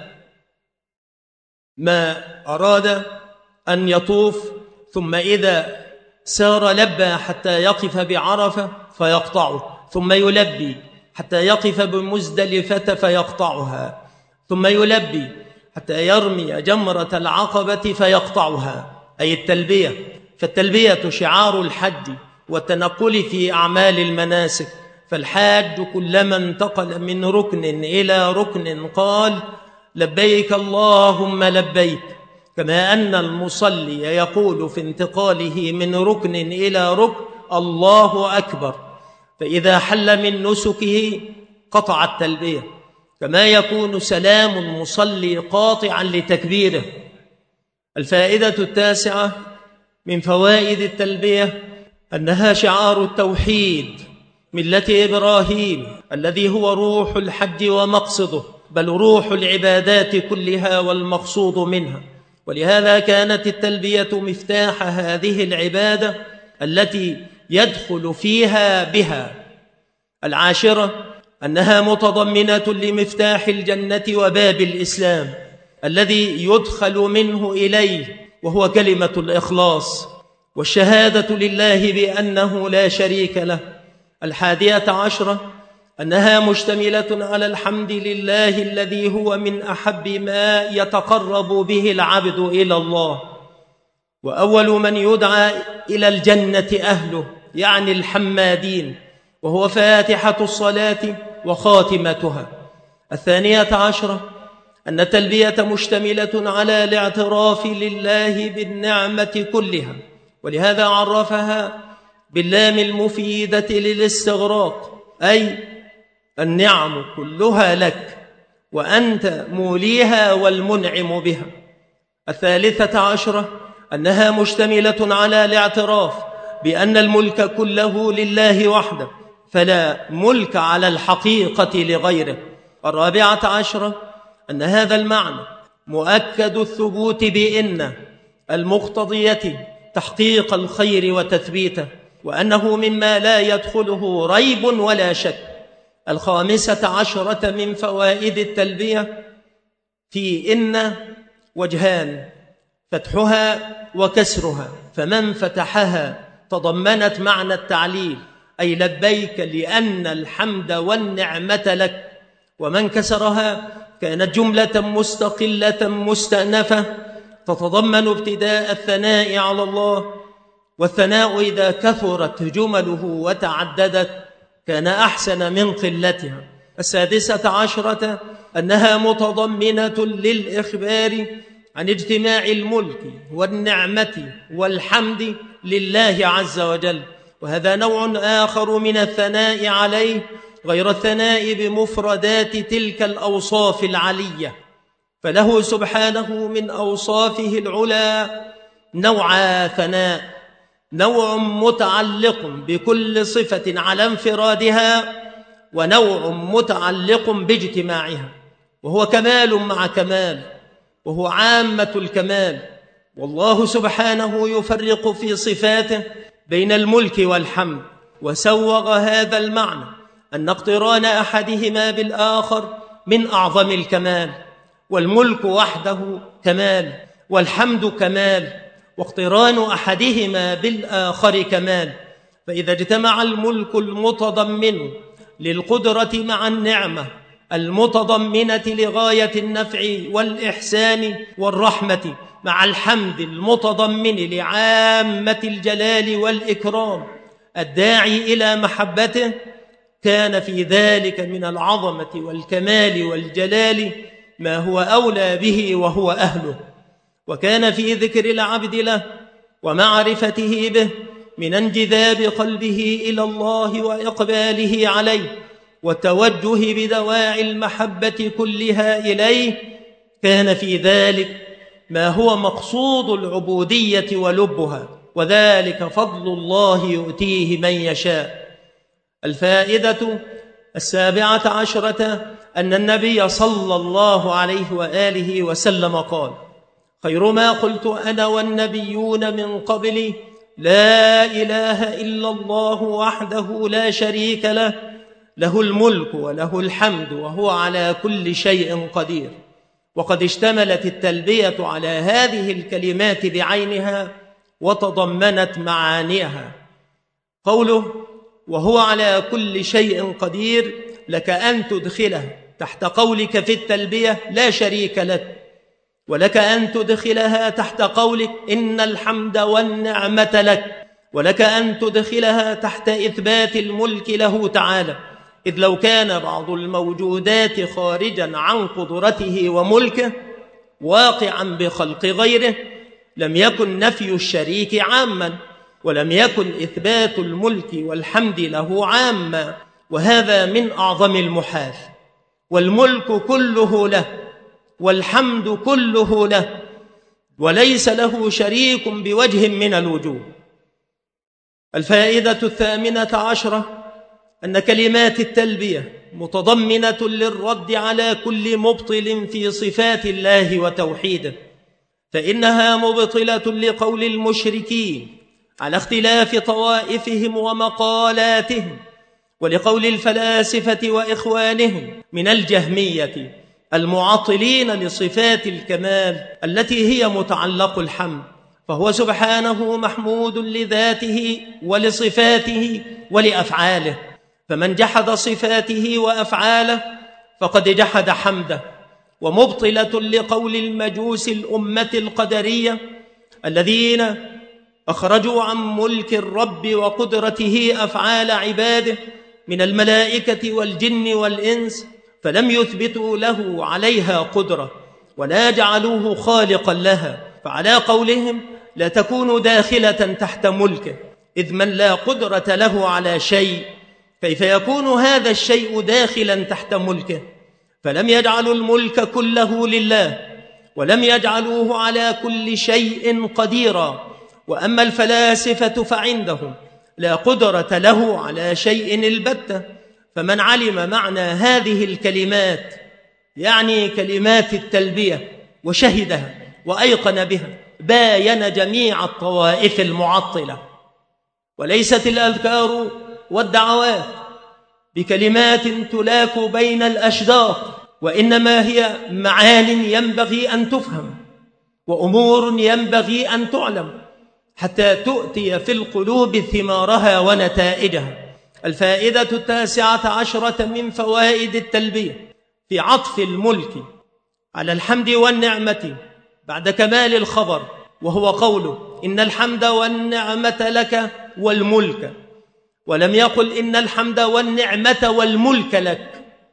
ما أراد أن يطوف، ثم إذا سار لبى حتى يقف بعرفة فيقطعه، ثم يلبي حتى يقف بمزدلفة فيقطعها، ثم يلبي حتى يرمي جمرة العقبة فيقطعها، أي التلبية. فالتلبية شعار الحج والتنقل في أعمال المناسك، فالحاج كلما انتقل من ركن إلى ركن قال لبيك اللهم لبيك، كما أن المصلي يقول في انتقاله من ركن إلى ركن الله أكبر، فإذا حل من نسكه قطع التلبية، كما يكون سلام المصلي قاطعا لتكبيره. الفائدة التاسعة من فوائد التلبية أنها شعار التوحيد، ملة إبراهيم الذي هو روح الحج ومقصده، بل روح العبادات كلها والمقصود منها. ولهذا كانت التلبية مفتاح هذه العبادة التي يدخل فيها بها. العاشرة أنها متضمنة لمفتاح الجنة وباب الإسلام الذي يدخل منه إليه، وهو كلمة الإخلاص والشهادة لله بأنه لا شريك له. الحادية عشرة أنها مشتملة على الحمد لله الذي هو من أحب ما يتقرب به العبد إلى الله، وأول من يدعى إلى الجنة أهله يعني الحمادين، وهو فاتحة الصلاة وخاتمتها. الثانية عشرة أن التلبية مشتملة على الاعتراف لله بالنعمة كلها، ولهذا عرفها باللام المفيدة للاستغراق، أي النعم كلها لك وأنت موليها والمنعم بها. الثالثة عشرة أنها مشتملة على الاعتراف بأن الملك كله لله وحده، فلا ملك على الحقيقة لغيره. الرابعة عشرة أن هذا المعنى مؤكد الثبوت بإن المقتضية تحقيق الخير وتثبيته، وأنه مما لا يدخله ريب ولا شك. الخامسة عشرة من فوائد التلبية في إن وجهان، فتحها وكسرها، فمن فتحها تضمنت معنى التعليل أي لبيك لأن الحمد والنعمة لك، ومن كسرها كانت جملة مستقلة مستأنفة تتضمن ابتداء الثناء على الله، والثناء إذا كثرت جمله وتعددت كان أحسن من قلتها. السادسة عشرة أنها متضمنة للإخبار عن اجتماع الملك والنعمة والحمد لله عز وجل، وهذا نوع آخر من الثناء عليه غير الثناء بمفردات تلك الأوصاف العلية، فله سبحانه من أوصافه العلى نوع ثناء، نوع متعلق بكل صفة على انفرادها، ونوع متعلق باجتماعها، وهو كمال مع كمال، وهو عامة الكمال. والله سبحانه يفرق في صفاته بين الملك والحمد، وسوغ هذا المعنى أن اقتران أحدهما بالآخر من أعظم الكمال، والملك وحده كمال والحمد كمال، واقتران أحدهما بالآخر كمال. فإذا اجتمع الملك المتضمن للقدرة مع النعمة المتضمنة لغاية النفع والإحسان والرحمة مع الحمد المتضمن لعامة الجلال والإكرام الداعي إلى محبته، كان في ذلك من العظمة والكمال والجلال ما هو أولى به وهو أهله. وكان في ذكر العبد له ومعرفته به من انجذاب قلبه إلى الله وإقباله عليه والتوجه بدواعي المحبة كلها إليه، كان في ذلك ما هو مقصود العبودية ولبها، وذلك فضل الله يؤتيه من يشاء. الفائدة السابعة عشرة أن النبي صلى الله عليه وآله وسلم قال: خير ما قلت أنا والنبيون من قبلي لا إله إلا الله وحده لا شريك له، له الملك وله الحمد وهو على كل شيء قدير. وقد اشتملت التلبية على هذه الكلمات بعينها وتضمنت معانيها. قوله وهو على كل شيء قدير لك أن تدخله تحت قولك في التلبية لا شريك لك، ولك أن تدخلها تحت قولك إن الحمد والنعمة لك، ولك أن تدخلها تحت إثبات الملك له تعالى، إذ لو كان بعض الموجودات خارجا عن قدرته وملكه واقعا بخلق غيره لم يكن نفي الشريك عاما، ولم يكن إثبات الملك والحمد له عاما، وهذا من أعظم المحال. والملك كله له والحمد كله له، وليس له شريك بوجه من الوجوه. الفائدة الثامنة عشرة أن كلمات التلبية متضمنة للرد على كل مبطل في صفات الله وتوحيده، فإنها مبطلة لقول المشركين على اختلاف طوائفهم ومقالاتهم، ولقول الفلاسفة وإخوانهم من الجهمية المعطلين لصفات الكمال التي هي متعلق الحمد، فهو سبحانه محمود لذاته ولصفاته ولأفعاله، فمن جحد صفاته وأفعاله فقد جحد حمده. ومبطلة لقول المجوس الأمة القدرية الذين أخرجوا عن ملك الرب وقدرته أفعال عباده من الملائكة والجن والإنس، فلم يثبتوا له عليها قدرة ولا جعلوه خالقا لها، فعلى قولهم لا تكون داخلة تحت ملكه، إذ من لا قدرة له على شيء كيف يكون هذا الشيء داخلا تحت ملكه؟ فلم يجعلوا الملك كله لله، ولم يجعلوه على كل شيء قديرا. وأما الفلاسفة فعندهم لا قدرة له على شيء البتة، فمن علم معنى هذه الكلمات يعني كلمات التلبية وشهدها وأيقن بها باين جميع الطوائف المعطلة. وليست الأذكار والدعوات بكلمات تلاك بين الأشداق، وإنما هي معان ينبغي أن تفهم وأمور ينبغي أن تعلم حتى تؤتي في القلوب ثمارها ونتائجها. الفائدة التاسعة عشرة من فوائد التلبية في عطف الملك على الحمد والنعمة بعد كمال الخبر، وهو قوله إن الحمد والنعمة لك والملك، ولم يقل إن الحمد والنعمة والملك لك.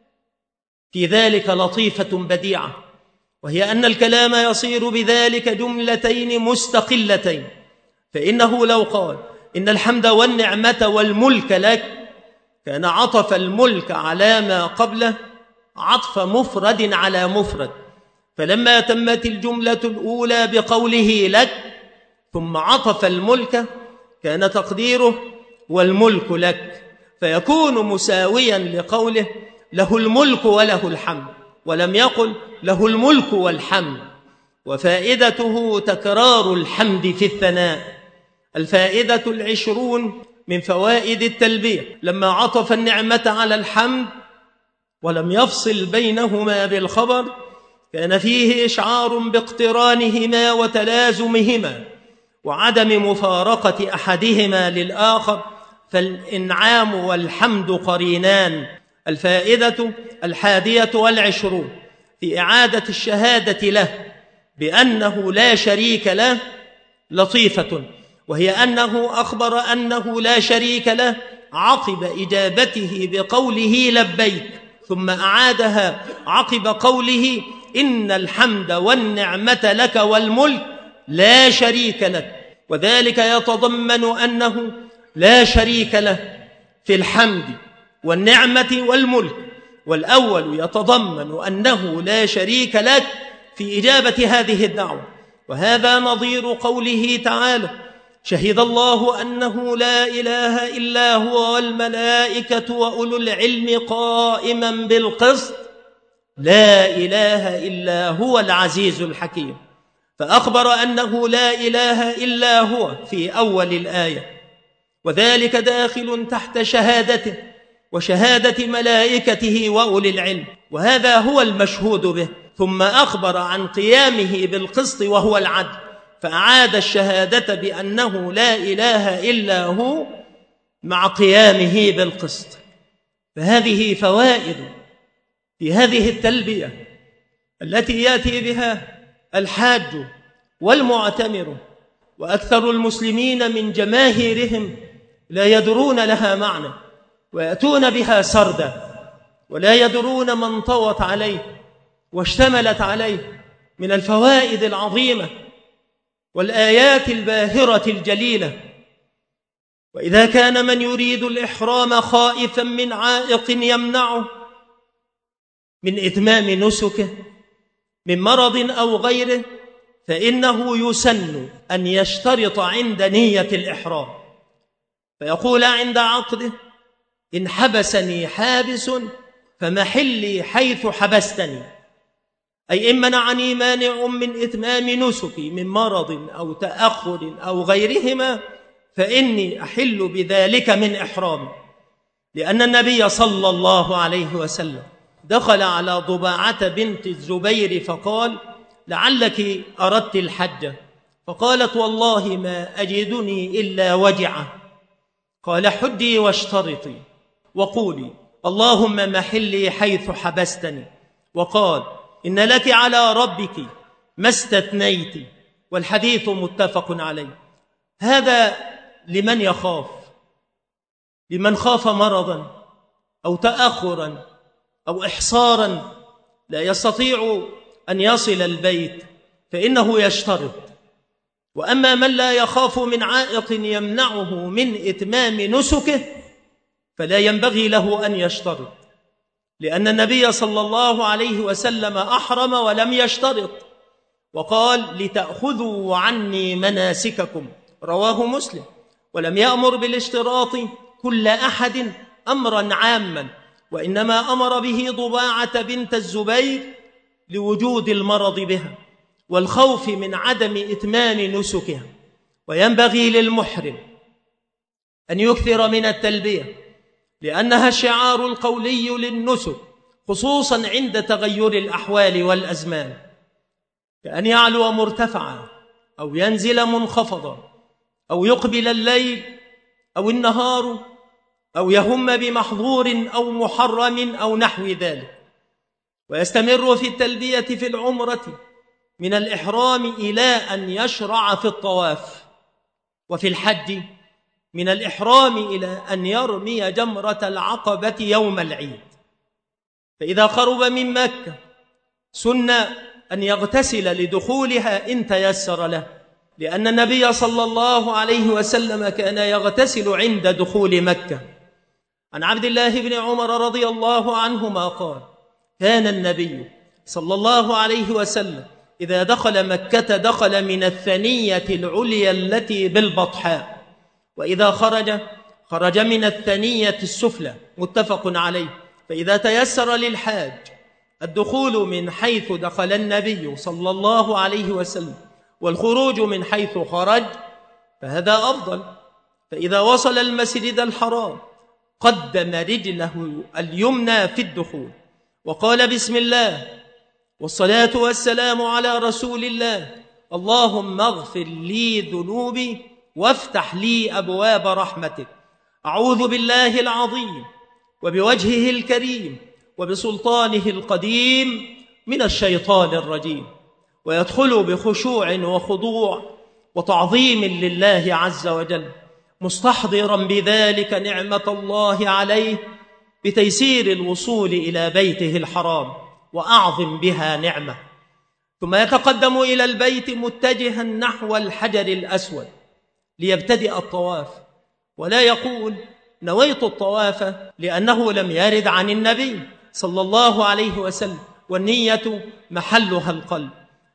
في ذلك لطيفة بديعة، وهي أن الكلام يصير بذلك جملتين مستقلتين. فإنه لو قال إن الحمد والنعمة والملك لك كان عطف الملك على ما قبله عطف مفرد على مفرد، فلما تمت الجملة الأولى بقوله لك ثم عطف الملك كان تقديره والملك لك، فيكون مساويا لقوله له الملك وله الحمد، ولم يقل له الملك والحمد. وفائدته تكرار الحمد في الثناء. الفائدة العشرون من فوائد التلبية لما عطف النعمة على الحمد ولم يفصل بينهما بالخبر كان فيه إشعار باقترانهما وتلازمهما وعدم مفارقة أحدهما للآخر، فالإنعام والحمد قرينان. الفائدة الحادية والعشرون في إعادة الشهادة له بأنه لا شريك له لطيفة، وهي أنه أخبر أنه لا شريك له عقب إجابته بقوله لبيك، ثم أعادها عقب قوله إن الحمد والنعمة لك والملك لا شريك لك، وذلك يتضمن أنه لا شريك له في الحمد والنعمة والملك، والأول يتضمن أنه لا شريك لك في إجابة هذه الدعوة. وهذا نظير قوله تعالى شهد الله أنه لا إله إلا هو والملائكة وأولو العلم قائما بالقسط لا إله إلا هو العزيز الحكيم، فأخبر أنه لا إله إلا هو في أول الآية، وذلك داخل تحت شهادته وشهادة ملائكته وأولي العلم، وهذا هو المشهود به. ثم أخبر عن قيامه بالقسط وهو العدل، فأعاد الشهادة بأنه لا إله إلا هو مع قيامه بالقسط. فهذه فوائد في هذه التلبية التي يأتي بها الحاج والمعتمر، وأكثر المسلمين من جماهيرهم لا يدرون لها معنى ويأتون بها سردا ولا يدرون ما انطوت عليه واشتملت عليه من الفوائد العظيمة والآيات الباهرة الجليلة. وإذا كان من يريد الإحرام خائفا من عائق يمنعه من إتمام نسكه من مرض أو غيره فإنه يسن أن يشترط عند نية الإحرام، فيقول عند عقده إن حبسني حابس فمحلي حيث حبستني، أي إن منعني مانع من إتمام نسكي من مرض أو تأخر أو غيرهما فإني أحل بذلك من إحرامي. لأن النبي صلى الله عليه وسلم دخل على ضباعة بنت الزبير فقال لعلك أردت الحج، فقالت والله ما أجدني إلا وجعة. قال حجي واشترطي وقولي اللهم محلي حيث حبستني، وقال إن لك على ربك ما استثنيت، والحديث متفق عليه. هذا لمن يخاف، لمن خاف مرضا أو تأخرا أو إحصارا لا يستطيع أن يصل البيت فإنه يشترط. وأما من لا يخاف من عائق يمنعه من إتمام نسكه فلا ينبغي له أن يشترط، لأن النبي صلى الله عليه وسلم أحرم ولم يشترط، وقال لتأخذوا عني مناسككم، رواه مسلم، ولم يأمر بالاشتراط كل أحد أمرا عاما، وإنما أمر به ضباعة بنت الزبير لوجود المرض بها والخوف من عدم إتمام نسكها. وينبغي للمحرم أن يكثر من التلبية لأنها الشعار القولي للنسك، خصوصا عند تغير الأحوال والأزمان، كأن يعلو مرتفعا أو ينزل منخفضا أو يقبل الليل أو النهار أو يهم بمحظور أو محرم أو نحو ذلك. ويستمر في التلبية في العمرة من الإحرام إلى أن يشرع في الطواف، وفي الحج من الإحرام إلى أن يرمي جمرة العقبة يوم العيد. فإذا قرب من مكة سن أن يغتسل لدخولها إن تيسر له، لأن النبي صلى الله عليه وسلم كان يغتسل عند دخول مكة. عن عبد الله بن عمر رضي الله عنهما قال: كان النبي صلى الله عليه وسلم إذا دخل مكة دخل من الثنية العليا التي بالبطحاء، وإذا خرج خرج من الثنية السفلى، متفق عليه. فإذا تيسر للحاج الدخول من حيث دخل النبي صلى الله عليه وسلم والخروج من حيث خرج فهذا أفضل. فإذا وصل المسجد الحرام قدم رجله اليمنى في الدخول وقال: بسم الله والصلاة والسلام على رسول الله، اللهم اغفر لي ذنوبي وافتح لي أبواب رحمتك، أعوذ بالله العظيم وبوجهه الكريم وبسلطانه القديم من الشيطان الرجيم. ويدخل بخشوع وخضوع وتعظيم لله عز وجل، مستحضرا بذلك نعمة الله عليه بتيسير الوصول إلى بيته الحرام وأعظم بها نعمة. ثم يتقدم إلى البيت متجها نحو الحجر الأسود ليبتدئ الطواف، ولا يقول نويت الطواف، لأنه لم يرد عن النبي صلى الله عليه وسلم، والنية محلها القلب.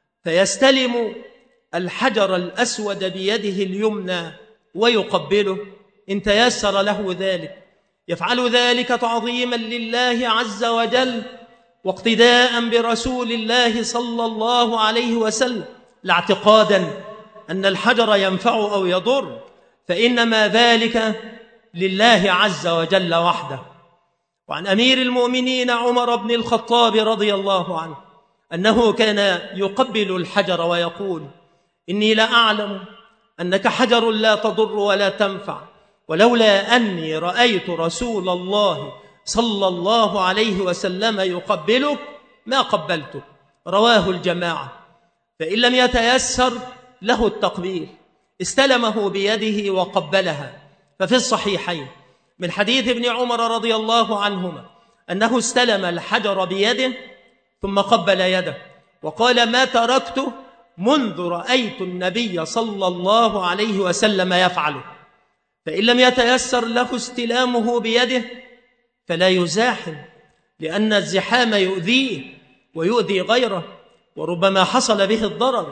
فيستلم الحجر الأسود بيده اليمنى ويقبله إن تيسر له ذلك، يفعل ذلك تعظيما لله عز وجل واقتداء برسول الله صلى الله عليه وسلم، لا اعتقادا أن الحجر ينفع أو يضر، فإنما ذلك لله عز وجل وحده. وعن أمير المؤمنين عمر بن الخطاب رضي الله عنه أنه كان يقبل الحجر ويقول: إني لأعلم أنك حجر لا تضر ولا تنفع، ولولا أني رأيت رسول الله صلى الله عليه وسلم يقبلك ما قبلتك. رواه الجماعة. فإن لم يتيسر له التقبيل استلمه بيده وقبلها. ففي الصحيحين من حديث ابن عمر رضي الله عنهما أنه استلم الحجر بيده ثم قبل يده وقال: ما تركته منذ رأيت النبي صلى الله عليه وسلم يفعله. فإن لم يتيسر له استلامه بيده فلا يزاحم، لأن الزحام يؤذيه ويؤذي غيره وربما حصل به الضرر،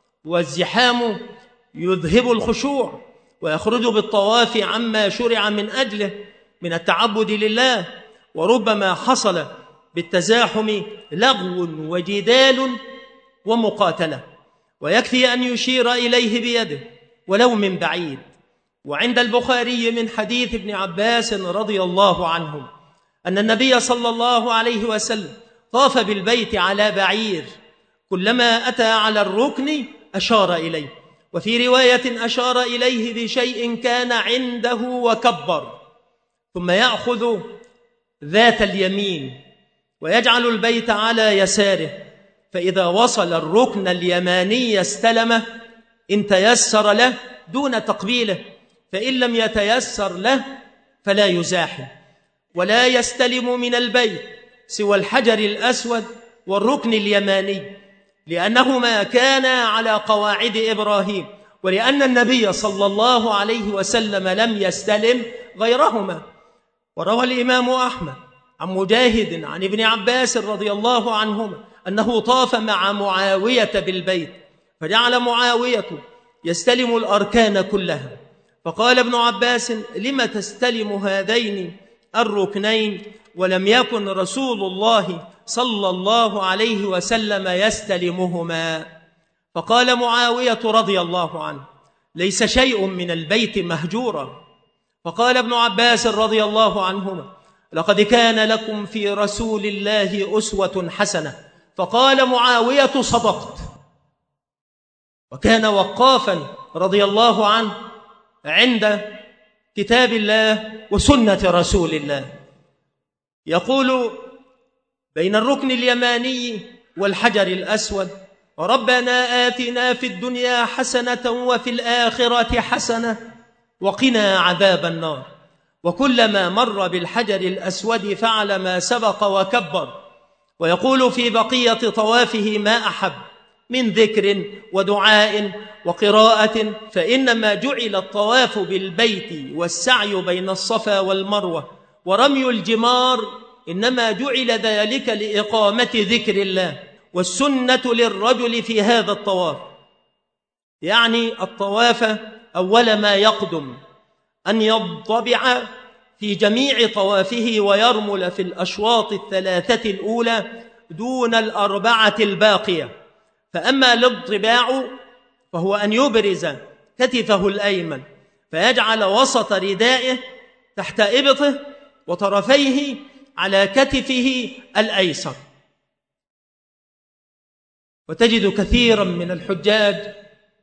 والزحام يذهب الخشوع ويخرج بالطواف عما شرع من أجله من التعبد لله، وربما حصل بالتزاحم لغو وجدال ومقاتلة، ويكفي أن يشير إليه بيده ولو من بعيد. وعند البخاري من حديث ابن عباس رضي الله عنهم أن النبي صلى الله عليه وسلم طاف بالبيت على بعير، كلما أتى على الركن أشار إليه، وفي رواية أشار إليه بشيء كان عنده وكبر، ثم يأخذ ذات اليمين ويجعل البيت على يساره، فإذا وصل الركن اليماني استلمه إن تيسر له دون تقبيله، فإن لم يتيسر له فلا يزاحم، ولا يستلم من البيت سوى الحجر الأسود والركن اليماني، لأنهما كانا على قواعد إبراهيم، ولأن النبي صلى الله عليه وسلم لم يستلم غيرهما. وروى الإمام أحمد عن مجاهد عن ابن عباس رضي الله عنهما أنه طاف مع معاوية بالبيت، فجعل معاوية يستلم الأركان كلها، فقال ابن عباس: لم تستلم هذين الركنين ولم يكن رسول الله صلى الله عليه وسلم يستلمهما؟ فقال معاوية رضي الله عنه: ليس شيء من البيت مهجورا. فقال ابن عباس رضي الله عنهما: لقد كان لكم في رسول الله أسوة حسنة. فقال معاوية: صدقت. وكان وقافا رضي الله عنه عند كتاب الله وسنة رسول الله، يقول: بين الركن اليماني والحجر الأسود ربنا آتنا في الدنيا حسنة وفي الآخرة حسنة وقنا عذاب النار. وكلما مر بالحجر الأسود فعل ما سبق وكبر، ويقول في بقية طوافه ما أحب من ذكر ودعاء وقراءة، فإنما جعل الطواف بالبيت والسعي بين الصفا والمروة ورمي الجمار إنما جعل ذلك لإقامة ذكر الله. والسنة للرجل في هذا الطواف، يعني الطواف أول ما يقدم أن يضطبع في جميع طوافه ويرمل في الأشواط الثلاثة الأولى دون الأربعة الباقية. فأما الاضطباع فهو أن يبرز كتفه الأيمن فيجعل وسط ردائه تحت إبطه وطرفيه على كتفه الأيسر. وتجد كثيرا من الحجاج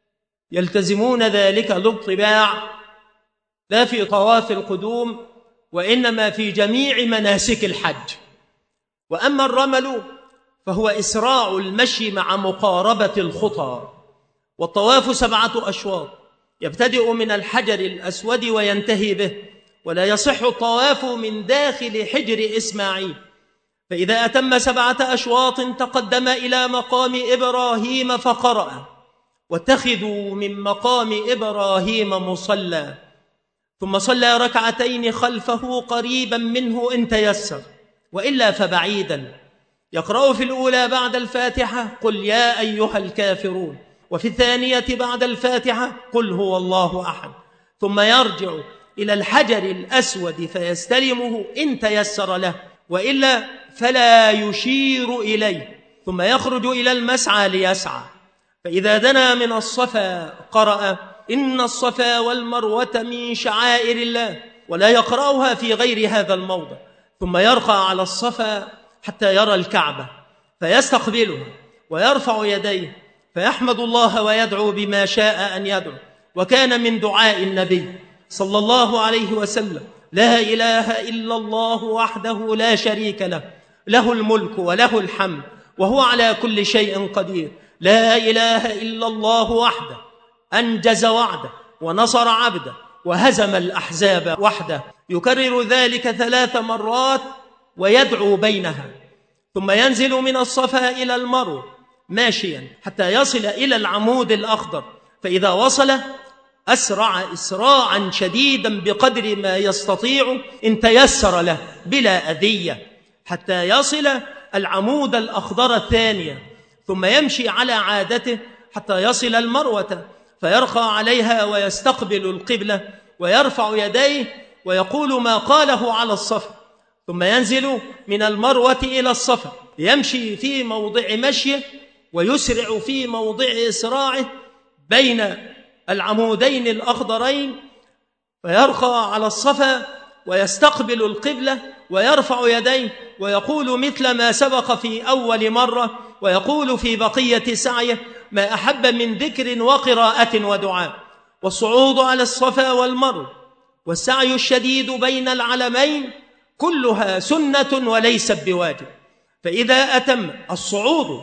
يلتزمون ذلك الاضطباع لا في طواف القدوم وإنما في جميع مناسك الحج. وأما الرمل فهو إسراع المشي مع مقاربة الخطى. والطواف سبعة أشواط يبتدئ من الحجر الأسود وينتهي به، ولا يصح الطواف من داخل حجر إسماعيل. فإذا أتم سبعة أشواط تقدم إلى مقام إبراهيم فقرأ: واتخذوا من مقام إبراهيم مصلى، ثم صلى ركعتين خلفه قريبا منه إن تيسر، وإلا فبعيدا. يقرأ في الأولى بعد الفاتحة قل يا أيها الكافرون، وفي الثانية بعد الفاتحة قل هو الله أحد، ثم يرجع إلى الحجر الأسود فيستلمه إن تيسر له، وإلا فلا يشير إليه، ثم يخرج إلى المسعى ليسعى. فإذا دنا من الصفا قرأ: إن الصفا والمروة من شعائر الله، ولا يقرأها في غير هذا الموضع. ثم يرقى على الصفا حتى يرى الكعبة فيستقبلها ويرفع يديه فيحمد الله ويدعو بما شاء أن يدعو. وكان من دعاء النبي صلى الله عليه وسلم: لا إله إلا الله وحده لا شريك له، له الملك وله الحمد وهو على كل شيء قدير. لا إله إلا الله وحده أنجز وعده ونصر عبده وهزم الأحزاب وحده. يكرر ذلك ثلاث مرات ويدعو بينها، ثم ينزل من الصفا إلى المروة ماشيا حتى يصل إلى العمود الأخضر، فإذا وصل أسرع إسراعا شديدا بقدر ما يستطيع إن تيسر له بلا أذية حتى يصل العمود الأخضر الثانية، ثم يمشي على عادته حتى يصل المروة فيرقى عليها ويستقبل القبلة ويرفع يديه ويقول ما قاله على الصفا، ثم ينزل من المروة إلى الصفا يمشي في موضع مشيه ويسرع في موضع إسراعه بين العمودين الأخضرين، فيرقى على الصفا ويستقبل القبلة ويرفع يديه ويقول مثل ما سبق في أول مرة، ويقول في بقية سعيه ما أحب من ذكر وقراءة ودعاء. والصعود على الصفا والمروة والسعي الشديد بين العلمين كلها سنة وليست بواجب. فإذا أتم الصعود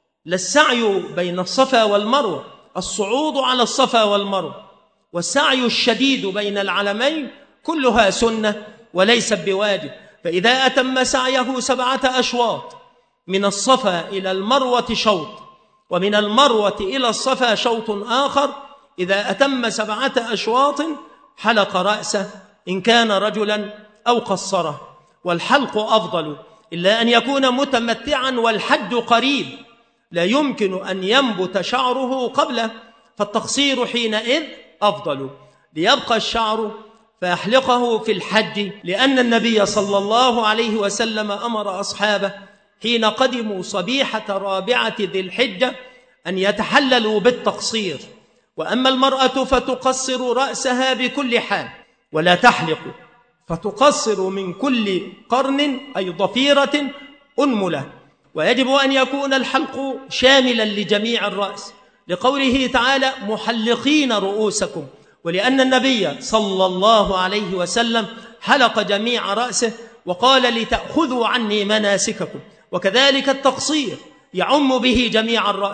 للسعي بين الصفا والمروة، الصعود على الصفا والمروة والسعي الشديد بين العلمين كلها سنة وليست بواجب. فإذا أتم سعيه سبعة أشواط من الصفا إلى المروة شوط، ومن المروة إلى الصفا شوط آخر، إذا أتم سبعة أشواط حلق رأسه إن كان رجلا أو قصره، والحلق أفضل إلا أن يكون متمتعا والحج قريب لا يمكن أن ينبت شعره قبله، فالتقصير حينئذ أفضل. ليبقى الشعر فيحلقه في الحج، لأن النبي صلى الله عليه وسلم أمر أصحابه حين قدموا صبيحة رابعة ذي الحجة أن يتحللوا بالتقصير. وأما المرأة فتقصر رأسها بكل حال ولا تحلق، فتقصر من كل قرن أي ضفيرة أنملة. ويجب أن يكون الحلق شاملا لجميع الرأس، لقوله تعالى محلقين رؤوسكم، ولأن النبي صلى الله عليه وسلم حلق جميع رأسه وقال لتأخذوا عني مناسككم. وكذلك التقصير يعم به جميع الرأس،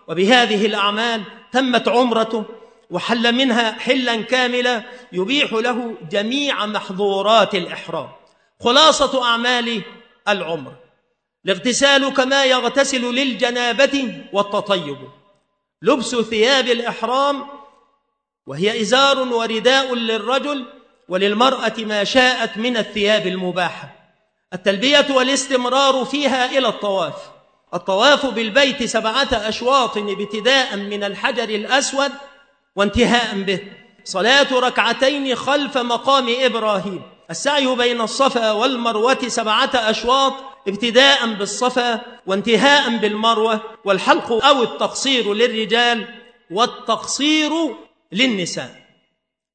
وبهذه الأعمال تمت عمرته وحل منها حلا كاملا يبيح له جميع محظورات الإحرام. خلاصة أعمال العمر: الاغتسال كما يغتسل للجنابة والتطيب، لبس ثياب الإحرام وهي إزار ورداء للرجل، وللمرأة ما شاءت من الثياب المباحة، التلبية والاستمرار فيها إلى الطواف، الطواف بالبيت سبعة أشواط ابتداء من الحجر الأسود وانتهاء به، صلاة ركعتين خلف مقام إبراهيم، السعي بين الصفا والمروة سبعة أشواط ابتداء بالصفا وانتهاء بالمروة، والحلق أو التقصير للرجال والتقصير للنساء.